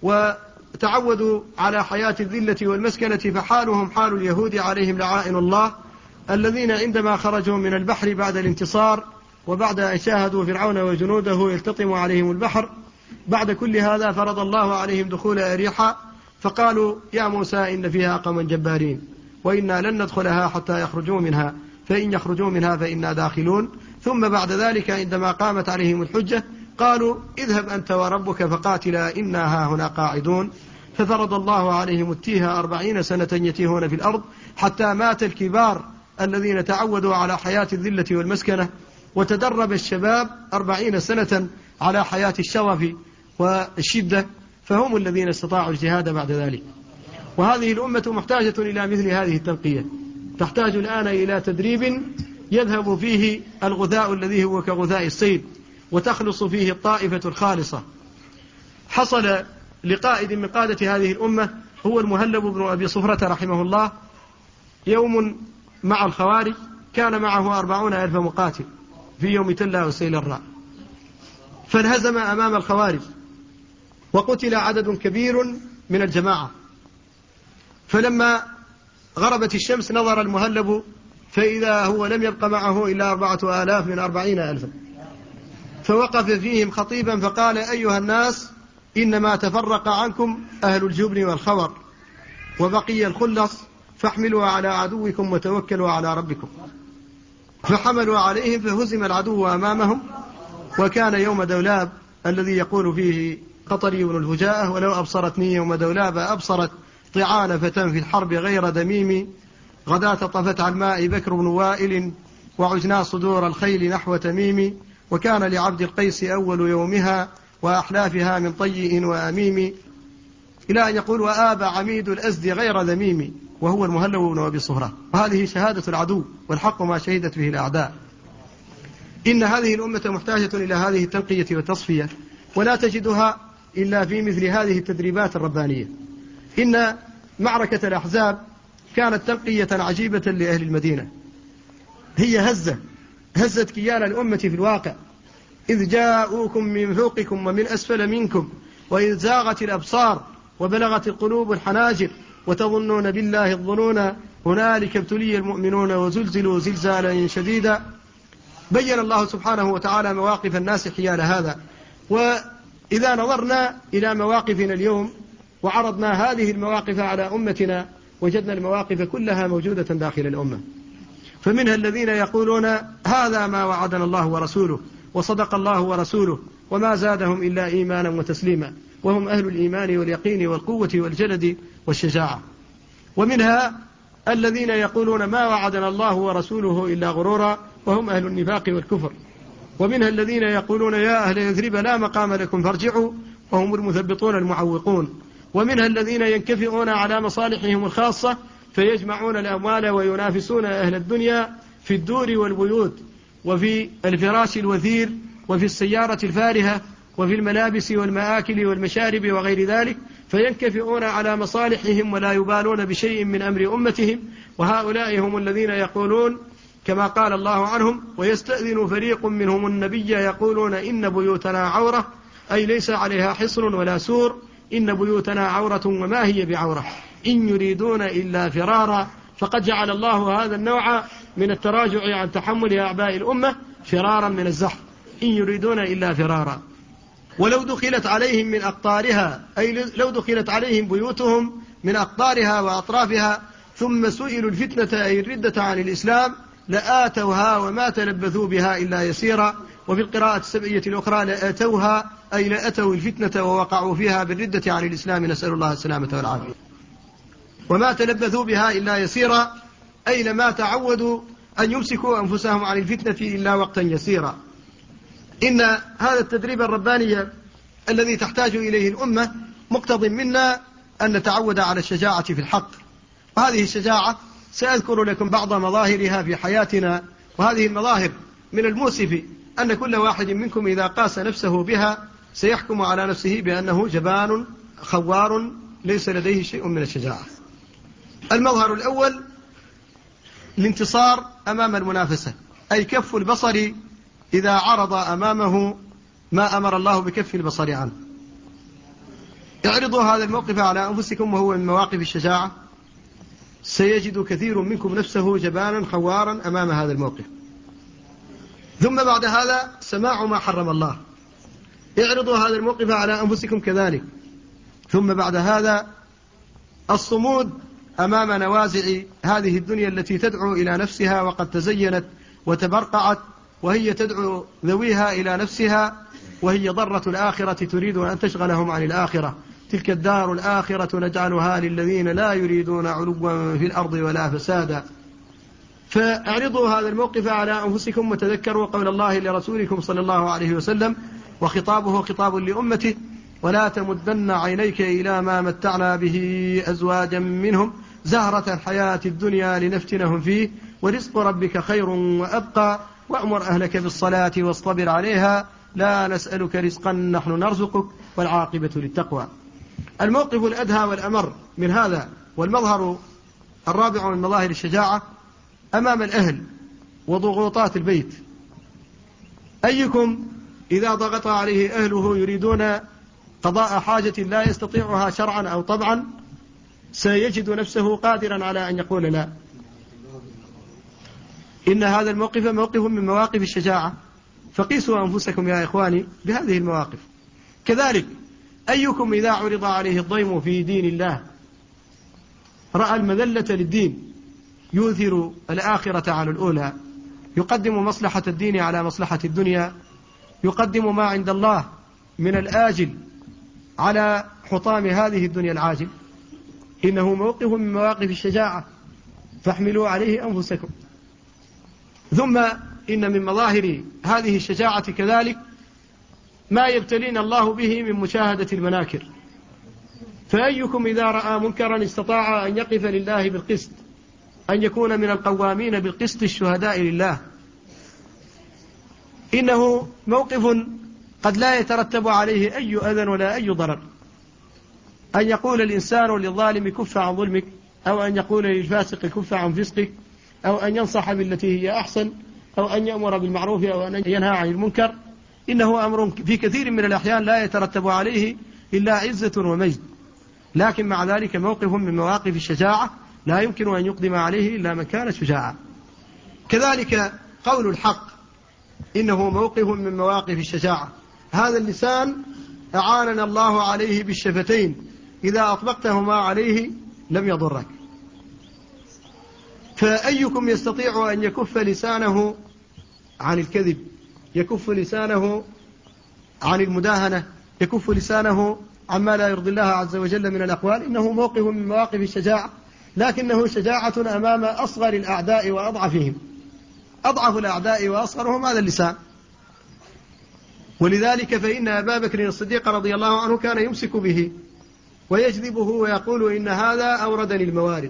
S1: وتعودوا على حياة الذلة والمسكنة، فحالهم حال اليهود عليهم لعائن الله، الذين عندما خرجوا من البحر بعد الانتصار وبعد أن شاهدوا فرعون وجنوده يلتطم عليهم البحر، بعد كل هذا فرض الله عليهم دخول أريحا، فقالوا: يا موسى إن فيها قوما جبارين وإنا لن ندخلها حتى يخرجوا منها فإن يخرجوا منها فإنا داخلون. ثم بعد ذلك عندما قامت عليهم الحجة قالوا: اذهب أنت وربك فقاتلا إنا هاهنا قاعدون. ففرض الله عليهم التيه 40 سنة يتيهون في الأرض حتى مات الكبار الذين تعودوا على حياة الذلة والمسكنة، وتدرب الشباب 40 سنة على حياة الشرف والشدة، فهم الذين استطاعوا الجهاد بعد ذلك. وهذه الأمة محتاجة إلى مثل هذه التنقية، تحتاج الآن إلى تدريب يذهب فيه الغثاء الذي هو كغثاء السيل وتخلص فيه الطائفة الخالصة. حصل لقائد من قادة هذه الأمة هو المهلب بن أبي صفرة رحمه الله يوم مع الخوارج، كان معه 40,000 مقاتل في يوم تلا وسيل الراء، فانهزم أمام الخوارج وقتل عدد كبير من الجماعة. فلما غربت الشمس نظر المهلب فإذا هو لم يبق معه إلا 4,000 من 40,000، فوقف فيهم خطيبا فقال: أيها الناس، إنما تفرق عنكم أهل الجبن والخور وبقي الخلص، فاحملوا على عدوكم وتوكلوا على ربكم. فحملوا عليهم فهزم العدو أمامهم. وكان يوم دولاب الذي يقول فيه قطري بن الفجاءة: ولو أبصرتني يوم دولاب أبصرت طعان فتى في الحرب غير دميم، غداة طفت على الماء بكر بن وائل وعجنا صدور الخيل نحو تميم، وكان لعبد القيس أول يومها وأحلافها من طيء وأميم، إلى أن يقول: وآب عميد الأزد غير ذميم، وهو المهلب بن أبي صفرة. وهذه شهادة العدو والحق ما شهدت به الأعداء. إن هذه الأمة محتاجة إلى هذه التنقية والتصفية، ولا تجدها إلا في مثل هذه التدريبات الربانية. إن معركة الأحزاب كانت تنقية عجيبة لأهل المدينة، هي هزت كيان الأمة في الواقع، إذ جاءوكم من فوقكم ومن أسفل منكم وإذ زاغت الأبصار وبلغت القلوب الحناجر وتظنون بالله الظنون هنالك ابتلي المؤمنون وزلزلوا زلزالا شديدا. بين الله سبحانه وتعالى مواقف الناس حيال هذا. وإذا نظرنا إلى مواقفنا اليوم وعرضنا هذه المواقف على أمتنا وجدنا المواقف كلها موجودة داخل الأمة. فمنها الذين يقولون هذا ما وعدنا الله ورسوله وصدق الله ورسوله وما زادهم إلا إيمانا وتسليما، وهم أهل الإيمان واليقين والقوة والجلد والشجاعة. ومنها الذين يقولون ما وعدنا الله ورسوله إلا غرورا، وهم أهل النفاق والكفر. ومنها الذين يقولون يا أهل يثرب لا مقام لكم فارجعوا، وهم المثبطون المعوقون. ومنها الذين ينكفئون على مصالحهم الخاصة فيجمعون الأموال وينافسون أهل الدنيا في الدور والبيوت وفي الفراش الوثير وفي السيارة الفارهة وفي الملابس والمآكل والمشارب وغير ذلك، فينكفئون على مصالحهم ولا يبالون بشيء من أمر أمتهم. وهؤلاء هم الذين يقولون كما قال الله عنهم ويستأذن فريق منهم النبي يقولون إن بيوتنا عورة، أي ليس عليها حصن ولا سور، إن بيوتنا عورة وما هي بعورة إن يريدون إلا فرارا. فقد جعل الله هذا النوع من التراجع عن تحمل أعباء الأمة فرارا من الزحف، إن يريدون إلا فرارا. ولو دخلت عليهم من أقطارها، أي لو دخلت عليهم بيوتهم من أقطارها وأطرافها ثم سئلوا الفتنة أي الردة عن الإسلام لآتوها وما تلبثوا بها إلا يسيرا. وفي القراءة السبعية الأخرى لآتوها أي لأتوا الفتنة ووقعوا فيها بالردة عن الإسلام، نسأل الله السلامة والعافية. وما تلبثوا بها إلا يسيرا أي لما تعودوا أن يمسكوا أنفسهم عن الفتنة إلا وقتا يسيرا. إن هذا التدريب الرباني الذي تحتاج إليه الأمة مقتض منا أن نتعود على الشجاعة في الحق. وهذه الشجاعة سأذكر لكم بعض مظاهرها في حياتنا، وهذه المظاهر من المؤسف أن كل واحد منكم إذا قاس نفسه بها سيحكم على نفسه بأنه جبان خوار ليس لديه شيء من الشجاعة. المظهر الأول الانتصار أمام المنافسة، أي كف البصر إذا عرض أمامه ما أمر الله بكف البصر عنه. اعرضوا هذا الموقف على أنفسكم وهو من مواقف الشجاعة، سيجد كثير منكم نفسه جبانا خوارا أمام هذا الموقف. ثم بعد هذا سماع ما حرم الله، اعرضوا هذا الموقف على أنفسكم كذلك. ثم بعد هذا الصمود أمام نوازع هذه الدنيا التي تدعو إلى نفسها وقد تزينت وتبرقعت، وهي تدعو ذويها إلى نفسها، وهي ضرة الآخرة تريد أن تشغلهم عن الآخرة. تلك الدار الآخرة نجعلها للذين لا يريدون علوا في الأرض ولا فسادا. فاعرضوا هذا الموقف على أنفسكم وتذكروا قول الله لرسولكم صلى الله عليه وسلم، وخطابه خطاب لأمته: ولا تمدن عينيك إلى ما متعنا به أزواجا منهم زهرة الحياة الدنيا لنفتنهم فيه ورزق ربك خير وأبقى وأمر أهلك بالصلاة واصطبر عليها لا نسألك رزقا نحن نرزقك والعاقبة للتقوى. الموقف الأدهى والأمر من هذا والمظهر الرابع من مظاهر الشجاعة أمام الأهل وضغوطات البيت. أيكم إذا ضغط عليه أهله يريدون قضاء حاجة لا يستطيعها شرعا أو طبعا سيجد نفسه قادرا على أن يقول لا؟ إن هذا الموقف موقف من مواقف الشجاعة، فقيسوا أنفسكم يا إخواني بهذه المواقف. كذلك أيكم إذا عرض عليه الضيم في دين الله رأى المذلة للدين يؤثر الآخرة على الأولى، يقدم مصلحة الدين على مصلحة الدنيا، يقدم ما عند الله من الآجل على حطام هذه الدنيا العاجل. إنه موقف من مواقف الشجاعة، فاحملوا عليه أنفسكم. ثم إن من مظاهر هذه الشجاعة كذلك ما يبتلين الله به من مشاهدة المناكر. فأيكم إذا رأى منكرا استطاع أن يقف لله بالقسط، أن يكون من القوامين بالقسط الشهداء لله. إنه موقف قد لا يترتب عليه أي أذى ولا أي ضرر، أن يقول الإنسان للظالم كف عن ظلمك، أو أن يقول للفاسق كف عن فسقك، أو أن ينصح بالتي هي أحسن، أو أن يأمر بالمعروف، أو أن ينهى عن المنكر. إنه أمر في كثير من الأحيان لا يترتب عليه إلا عزة ومجد، لكن مع ذلك موقف من مواقف الشجاعة لا يمكن أن يقدم عليه إلا من كان شجاعا. كذلك قول الحق إنه موقف من مواقف الشجاعة. هذا اللسان أعاننا الله عليه بالشفتين، إذا أطبقتهما عليه لم يضرك. فأيكم يستطيع أن يكف لسانه عن الكذب، يكف لسانه عن المداهنة، يكف لسانه عما لا يرضي الله عز وجل من الأقوال؟ إنه موقف من مواقف الشجاعة، لكنه شجاعة أمام أصغر الأعداء وأضعفهم. أضعف الأعداء وأصغرهم هذا اللسان. ولذلك فإن أبا بكر الصديق رضي الله عنه كان يمسك به ويجذبه ويقول إن هذا أوردني الموارد.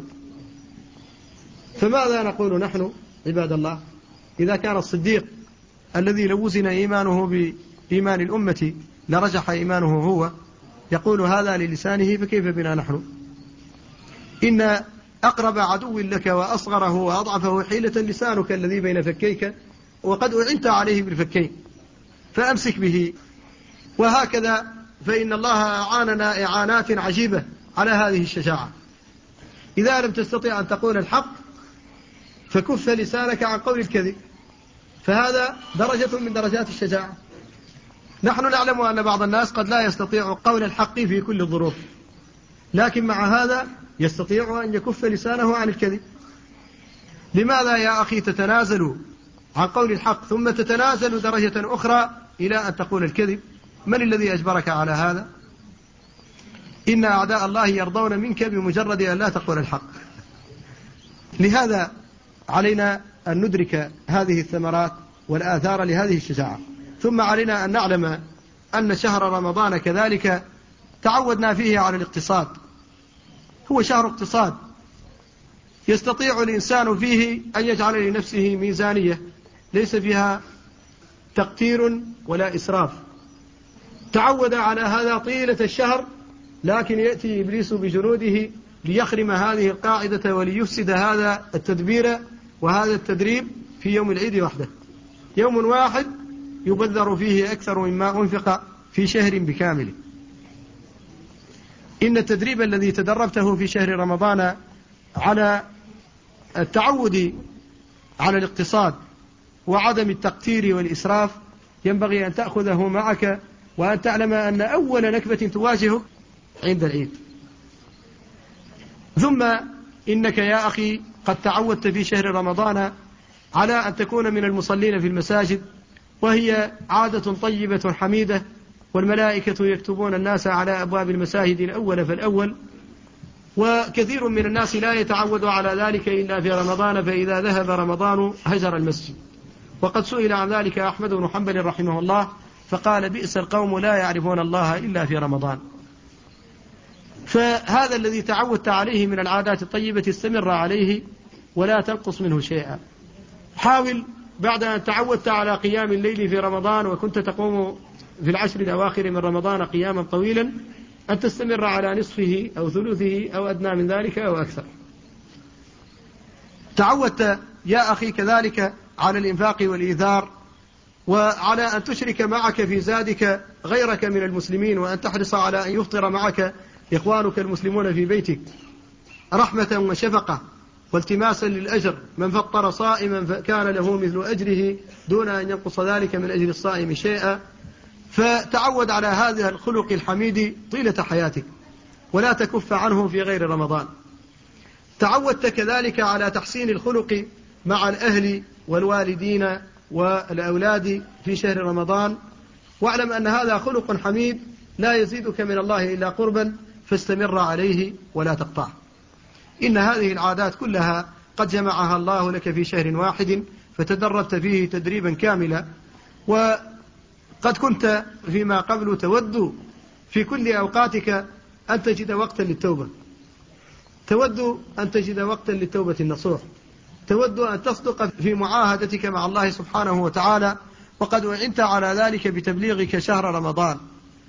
S1: فماذا نقول نحن عباد الله إذا كان الصديق الذي لو وزن إيمانه بإيمان الأمة لرجح إيمانه هو يقول هذا للسانه، فكيف بنا نحن؟ إن أقرب عدو لك وأصغره وأضعفه حيلة لسانك الذي بين فكيك، وقد أعنت عليه بالفكين، فأمسك به. وهكذا فإن الله أعاننا إعانات عجيبة على هذه الشجاعة. إذا لم تستطيع أن تقول الحق فكف لسانك عن قول الكذب، فهذا درجة من درجات الشجاعة. نحن نعلم أن بعض الناس قد لا يستطيع قول الحق في كل الظروف، لكن مع هذا يستطيع أن يكف لسانه عن الكذب. لماذا يا أخي تتنازل عن قول الحق ثم تتنازل درجة أخرى إلى أن تقول الكذب؟ من الذي أجبرك على هذا؟ إن أعداء الله يرضون منك بمجرد أن لا تقول الحق. لهذا علينا أن ندرك هذه الثمرات والآثار لهذه الشجاعة. ثم علينا أن نعلم أن شهر رمضان كذلك تعودنا فيه على الاقتصاد، هو شهر اقتصاد، يستطيع الإنسان فيه أن يجعل لنفسه ميزانية ليس فيها تقتير ولا إسراف. تعود على هذا طيلة الشهر، لكن يأتي إبليس بجنوده ليخرم هذه القاعدة وليفسد هذا التدبير وهذا التدريب في يوم العيد وحده. يوم واحد يبذر فيه أكثر مما أنفق في شهر بكامله. إن التدريب الذي تدربته في شهر رمضان على التعود على الاقتصاد وعدم التقتير والإسراف ينبغي أن تأخذه معك، وأن تعلم أن أول نكبة تواجهك عند العيد. ثم إنك يا أخي قد تعودت في شهر رمضان على أن تكون من المصلين في المساجد، وهي عادة طيبة حميدة، والملائكة يكتبون الناس على أبواب المساجد الأول فالأول، وكثير من الناس لا يتعود على ذلك إلا في رمضان، فإذا ذهب رمضان هجر المسجد. وقد سئل عن ذلك أحمد بن حنبل رحمه الله فقال بئس القوم لا يعرفون الله إلا في رمضان. فهذا الذي تعودت عليه من العادات الطيبة استمر عليه ولا تنقص منه شيئا. حاول بعد أن تعودت على قيام الليل في رمضان وكنت تقوم في العشر الأواخر من رمضان قياما طويلا أن تستمر على نصفه أو ثلثه أو أدنى من ذلك أو أكثر. تعودت يا أخي كذلك على الإنفاق والإيثار، وعلى أن تشرك معك في زادك غيرك من المسلمين، وأن تحرص على أن يفطر معك إخوانك المسلمون في بيتك رحمة وشفقة والتماسا للأجر. من فطر صائما فكان له مثل أجره دون أن ينقص ذلك من أجر الصائم شيئا. فتعود على هذا الخلق الحميد طيلة حياتك ولا تكف عنه في غير رمضان. تعودت كذلك على تحسين الخلق مع الأهل والوالدين والأولاد في شهر رمضان، واعلم أن هذا خلق حميد لا يزيدك من الله إلا قربا، فاستمر عليه ولا تقطعه. إن هذه العادات كلها قد جمعها الله لك في شهر واحد، فتدربت فيه تدريبا كاملا. وقد كنت فيما قبل تود في كل أوقاتك أن تجد وقتا للتوبة، تود أن تجد وقتا للتوبة النصوح، تود أن تصدق في معاهدتك مع الله سبحانه وتعالى، وقد أعنت على ذلك بتبليغك شهر رمضان،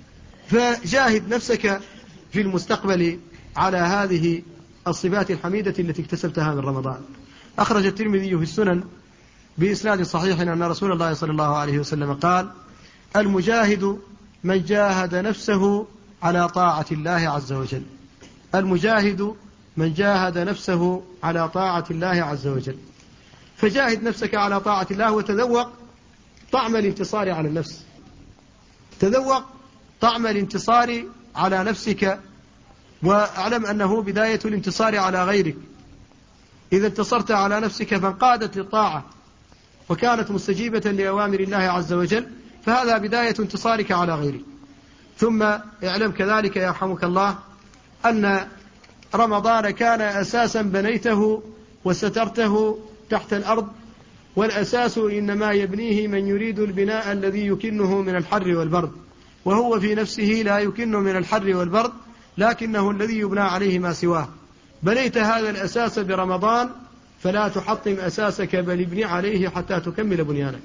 S1: فجاهد نفسك في المستقبل على هذه الصفات الحميدة التي اكتسبتها من رمضان. أخرج الترمذي في السنن بإسناد صحيح أن رسول الله صلى الله عليه وسلم قال: المجاهد من جاهد نفسه على طاعة الله عز وجل. المجاهد من جاهد نفسه على طاعة الله عز وجل. فجاهد نفسك على طاعة الله وتذوق طعم الانتصار على النفس، تذوق طعم الانتصار على نفسك، واعلم أنه بداية الانتصار على غيرك. إذا انتصرت على نفسك فانقادت للطاعة وكانت مستجيبة لأوامر الله عز وجل، فهذا بداية انتصارك على غيرك. ثم اعلم كذلك يرحمك الله أن رمضان كان أساسا بنيته وسترته تحت الأرض، والأساس إنما يبنيه من يريد البناء الذي يكنه من الحر والبرد، وهو في نفسه لا يكن من الحر والبرد، لكنه الذي يبنى عليه ما سواه. بنيت هذا الأساس برمضان فلا تحطم أساسك، بل ابني عليه حتى تكمل بنيانك.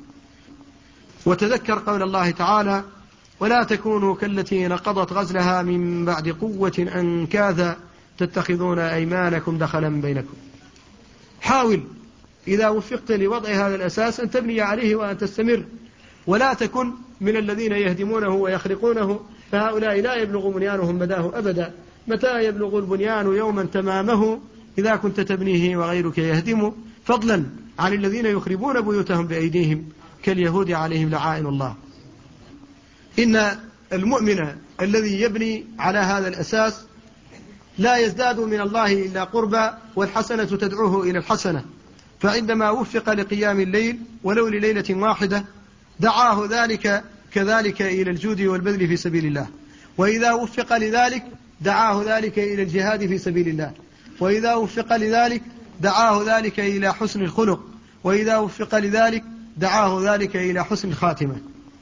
S1: وتذكر قول الله تعالى: ولا تكونوا كالتي نقضت غزلها من بعد قوة أنكاثا تتخذون أيمانكم دخلا بينكم. حاول إذا وفقت لوضع هذا الأساس أن تبني عليه وأن تستمر، ولا تكن من الذين يهدمونه ويخرقونه، فهؤلاء لا يبلغ بنيانهم مداه أبدا. متى يبلغ البنيان يوما تمامه إذا كنت تبنيه وغيرك يهدمه، فضلا عن الذين يخربون بيوتهم بأيديهم كاليهود عليهم لعائن الله. إن المؤمن الذي يبني على هذا الأساس لا يزداد من الله إلا قربا، والحسنة تدعوه إلى الحسنة. فعندما وفق لقيام الليل ولو لليلة واحدة دعاه ذلك كذلك إلى الجود والبذل في سبيل الله، وإذا وفق لذلك دعاه ذلك إلى الجهاد في سبيل الله، وإذا وفق لذلك دعاه ذلك إلى حسن الخلق، وإذا وفق لذلك دعاه ذلك إلى حسن الخاتمة.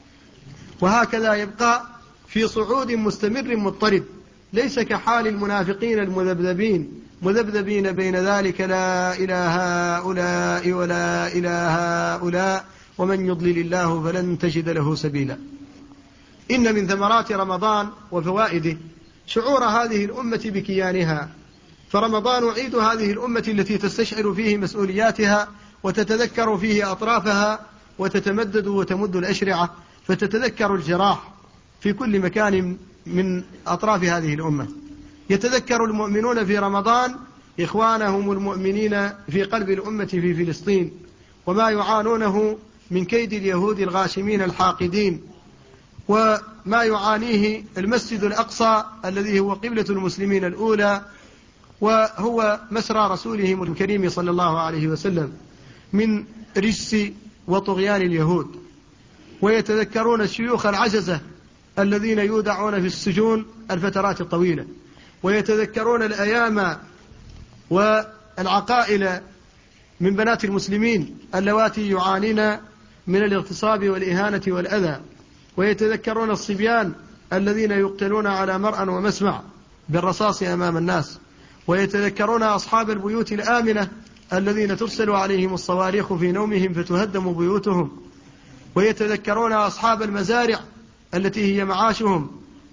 S1: وهكذا يبقى في صعود مستمر مضطرب، ليس كحال المنافقين المذبذبين مذبذبين بين ذلك لا إله هؤلاء ولا إله هؤلاء ومن يضلل الله فلن تجد له سبيلا. إن من ثمرات رمضان وفوائده شعور هذه الأمة بكيانها، فرمضان عيد هذه الأمة التي تستشعر فيه مسؤولياتها وتتذكر فيه أطرافها وتتمدد وتمد الأشرعة، فتتذكر الجراح في كل مكان من أطراف هذه الأمة. يتذكر المؤمنون في رمضان إخوانهم المؤمنين في قلب الأمة في فلسطين، وما يعانونه من كيد اليهود الغاشمين الحاقدين، وما يعانيه المسجد الأقصى الذي هو قبلة المسلمين الأولى، وهو مسرى رسولهم الكريم صلى الله عليه وسلم من رجس وطغيان اليهود. ويتذكرون الشيوخ العجزة الذين يودعون في السجون الفترات الطويلة، ويتذكرون الأيام والعقائل من بنات المسلمين اللواتي يعانين من الاغتصاب والإهانة والأذى، ويتذكرون الصبيان الذين يقتلون على مرأى ومسمع بالرصاص أمام الناس، ويتذكرون أصحاب البيوت الآمنة الذين ترسل عليهم الصواريخ في نومهم فتهدم بيوتهم، ويتذكرون أصحاب المزارع التي هي معاشهم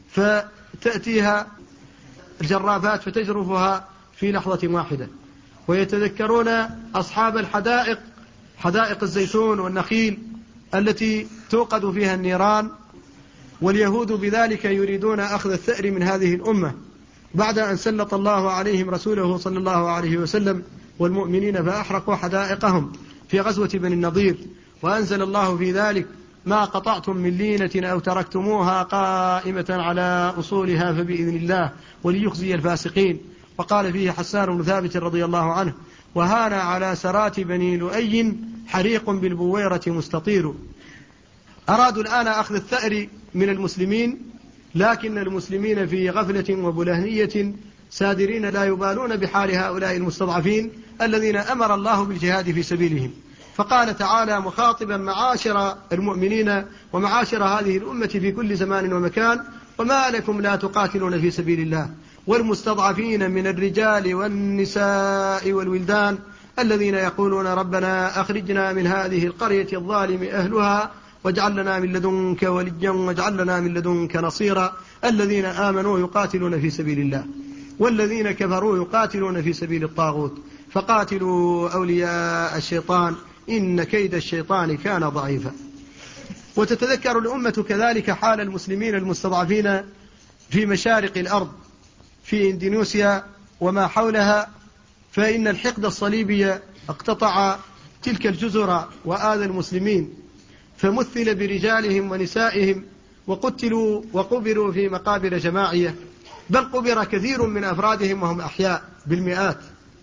S1: فتأتيها الجرافات فتجرفها في لحظة واحدة، ويتذكرون أصحاب الحدائق، حدائق الزيتون والنخيل التي توقد فيها النيران، واليهود بذلك يريدون أخذ الثأر من هذه الأمة بعد أن سلط الله عليهم رسوله صلى الله عليه وسلم والمؤمنين فأحرقوا حدائقهم في غزوة بني النضير. وأنزل الله في ذلك: ما قطعتم من لينة أو تركتموها قائمة على أصولها فبإذن الله وليخزي الفاسقين. وقال فيه حسان بن ثابت رضي الله عنه: وهان على سرات بني لؤي حريق بالبويرة مستطير. أرادوا الآن أخذ الثأر من المسلمين، لكن المسلمين في غفلة وبلهنية سادرين لا يبالون بحال هؤلاء المستضعفين الذين أمر الله بالجهاد في سبيلهم. فقال تعالى مخاطبا معاشر المؤمنين ومعاشر هذه الأمة في كل زمان ومكان: وما لكم لا تقاتلون في سبيل الله والمستضعفين من الرجال والنساء والولدان الذين يقولون ربنا أخرجنا من هذه القرية الظالم أهلها واجعل لنا من لدنك وليا واجعل لنا من لدنك نصيرا. الذين آمنوا يقاتلون في سبيل الله والذين كفروا يقاتلون في سبيل الطاغوت فقاتلوا أولياء الشيطان إن كيد الشيطان كان ضعيفا. وتتذكر الأمة كذلك حال المسلمين المستضعفين في مشارق الأرض في إندونيسيا وما حولها، فإن الحقد الصليبي اقتطع تلك الجزر وآذى المسلمين، فمثل برجالهم ونسائهم وقتلوا وقبروا في مقابر جماعية، بل قبر كثير من أفرادهم وهم أحياء بالمئات،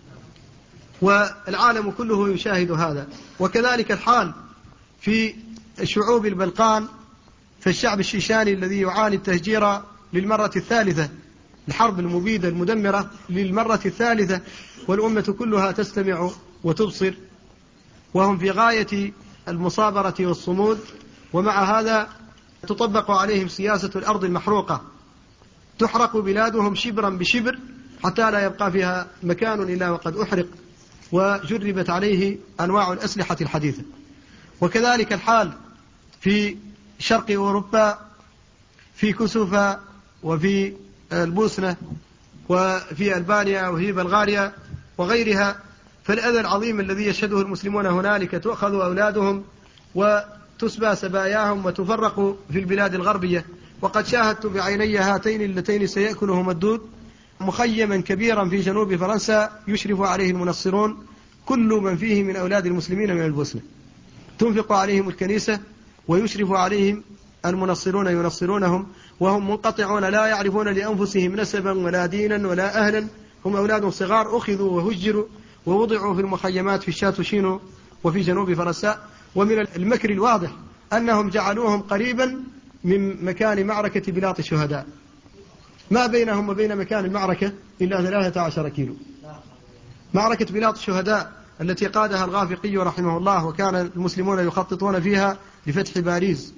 S1: والعالم كله يشاهد هذا. وكذلك الحال في شعوب البلقان، فالشعب الشيشاني الذي يعاني التهجير للمرة الثالثة، الحرب المبيدة المدمرة للمرة الثالثة، والأمة كلها تستمع وتبصر، وهم في غاية المصابرة والصمود. ومع هذا تطبق عليهم سياسة الأرض المحروقة، تحرق بلادهم شبرا بشبر حتى لا يبقى فيها مكان إلا وقد أحرق، وجربت عليه أنواع الأسلحة الحديثة. وكذلك الحال في شرق أوروبا، في كوسوفا وفي البوسنة وفي ألبانيا وفي بلغاريا وغيرها، فالأذى العظيم الذي يشهده المسلمون هنالك، تؤخذ أولادهم وتسبى سباياهم وتفرق في البلاد الغربية. وقد شاهدت بعيني هاتين اللتين سيأكلهما الدود مخيما كبيرا في جنوب فرنسا يشرف عليه المنصرون، كل من فيه من أولاد المسلمين من البوسنة، تنفق عليهم الكنيسة ويشرف عليهم المنصرون ينصرونهم، وهم منقطعون لا يعرفون لأنفسهم نسبا ولا دينا ولا أهلا، هم أولاد صغار أخذوا وهجروا ووضعوا في المخيمات في الشاتوشينو وفي جنوب فرنسا. ومن المكر الواضح أنهم جعلوهم قريبا من مكان معركة بلاط الشهداء، ما بينهم وبين مكان المعركة إلا 13 كيلو. معركة بلاط الشهداء التي قادها الغافقي رحمه الله، وكان المسلمون يخططون فيها لفتح باريس،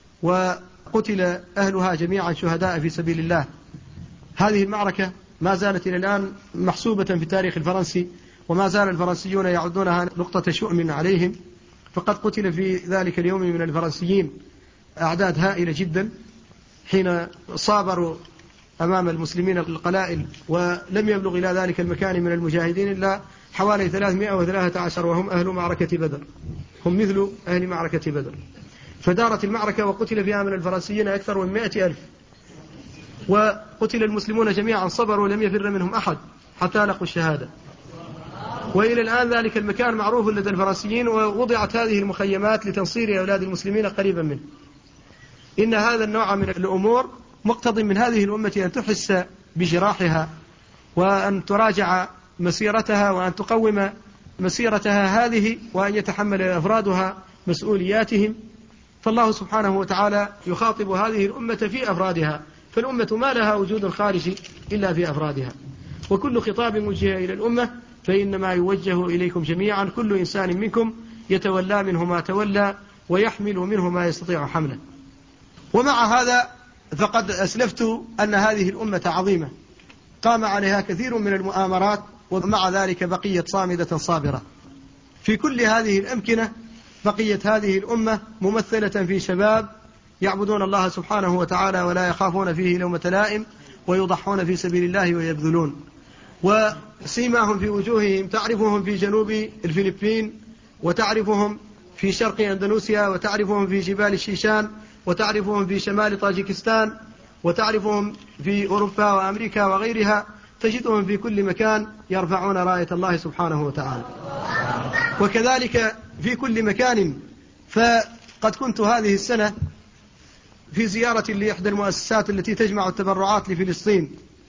S1: وقتل أهلها جميعا شهداء في سبيل الله. هذه المعركة ما زالت إلى الآن محسوبة في التاريخ الفرنسي، وما زال الفرنسيون يعدونها نقطة شؤم عليهم، فقد قتل في ذلك اليوم من الفرنسيين أعداد هائلة جدا حين صابروا أمام المسلمين القلائل، ولم يبلغ إلى ذلك المكان من المجاهدين إلا حوالي 313، وهم أهل معركة بدر، هم مثل أهل معركة بدر. فدارت المعركة وقتل فيها من الفرنسيين أكثر من 100,000، وقتل المسلمون جميعا، صبروا لم يفر منهم أحد حتى لقوا الشهادة. وإلى الآن ذلك المكان معروف لدى الفرنسيين، ووضعت هذه المخيمات لتنصير أولاد المسلمين قريبا منه. إن هذا النوع من الأمور مقتضي من هذه الأمة أن تحس بجراحها، وأن تراجع مسيرتها، وأن تقوم مسيرتها هذه، وأن يتحمل أفرادها مسؤولياتهم. فالله سبحانه وتعالى يخاطب هذه الأمة في أفرادها، فالأمة ما لها وجود خارجي إلا في أفرادها، وكل خطاب موجه إلى الأمة فإنما يوجه إليكم جميعا، كل إنسان منكم يتولى منه ما تولى ويحمل منه ما يستطيع حمله. ومع هذا فقد أسلفت أن هذه الأمة عظيمة قام عليها كثير من المؤامرات، ومع ذلك بقيت صامدة صابرة. في كل هذه الأمكنة بقيت هذه الأمة ممثلة في شباب يعبدون الله سبحانه وتعالى ولا يخافون فيه لومة لائم، ويضحون في سبيل الله ويبذلون. وسيماهم في وجوههم تعرفهم في جنوب الفلبين، وتعرفهم في شرق أندونيسيا، وتعرفهم في جبال الشيشان، وتعرفهم في شمال طاجيكستان، وتعرفهم في أوروبا وأمريكا وغيرها، تجدهم في كل مكان يرفعون راية الله سبحانه وتعالى. وكذلك في كل مكان. فقد كنت هذه السنة في زيارة لإحدى المؤسسات التي تجمع التبرعات لفلسطين،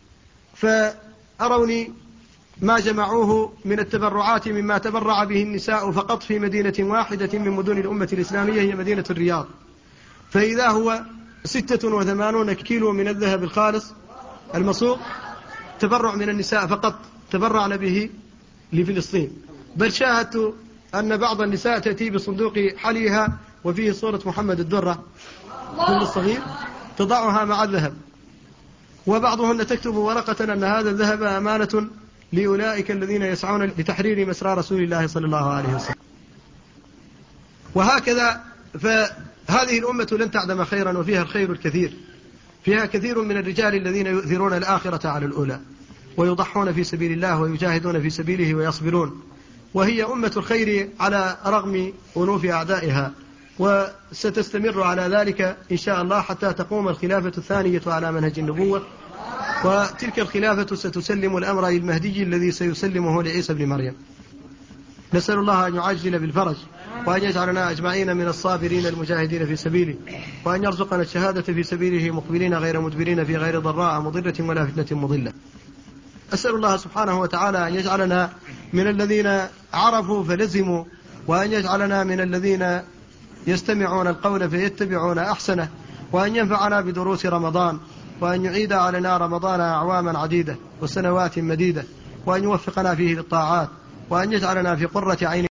S1: فأروني ما جمعوه من التبرعات مما تبرع به النساء فقط في مدينة واحدة من مدن الأمة الإسلامية، هي مدينة الرياض، فإذا هو 86 كيلو من الذهب الخالص المصوغ تبرع من النساء فقط، تبرعن به لفلسطين. بل شاهدت أن بعض النساء تأتي بصندوق حليها وفيه صورة محمد الدرة كل الصغير تضعها مع الذهب، وبعضهن تكتب ورقة أن هذا الذهب أمانة لأولئك الذين يسعون لتحرير مسرى رسول الله صلى الله عليه وسلم. وهكذا هذه الأمة لن تعدم خيرا، وفيها الخير الكثير، فيها كثير من الرجال الذين يؤثرون الآخرة على الأولى، ويضحون في سبيل الله ويجاهدون في سبيله ويصبرون، وهي أمة الخير على رغم أنوف أعدائها، وستستمر على ذلك إن شاء الله حتى تقوم الخلافة الثانية على منهج النبوة، وتلك الخلافة ستسلم الأمر للمهدي الذي سيسلمه لعيسى بن مريم. نسأل الله أن يعجل بالفرج، وأن يجعلنا أجمعين من الصابرين المجاهدين في سبيله، وأن يرزقنا الشهادة في سبيله مقبلين غير مدبرين في غير ضراء مضرة ولا فتنة مضلة. أسأل الله سبحانه وتعالى أن يجعلنا من الذين عرفوا فلزموا، وأن يجعلنا من الذين يستمعون القول فيتبعون أحسنه، وأن ينفعنا بدروس رمضان، وأن يعيد علينا رمضان أعواما عديدة وسنوات مديدة، وأن يوفقنا فيه للطاعات، وأن يجعلنا في قرة عين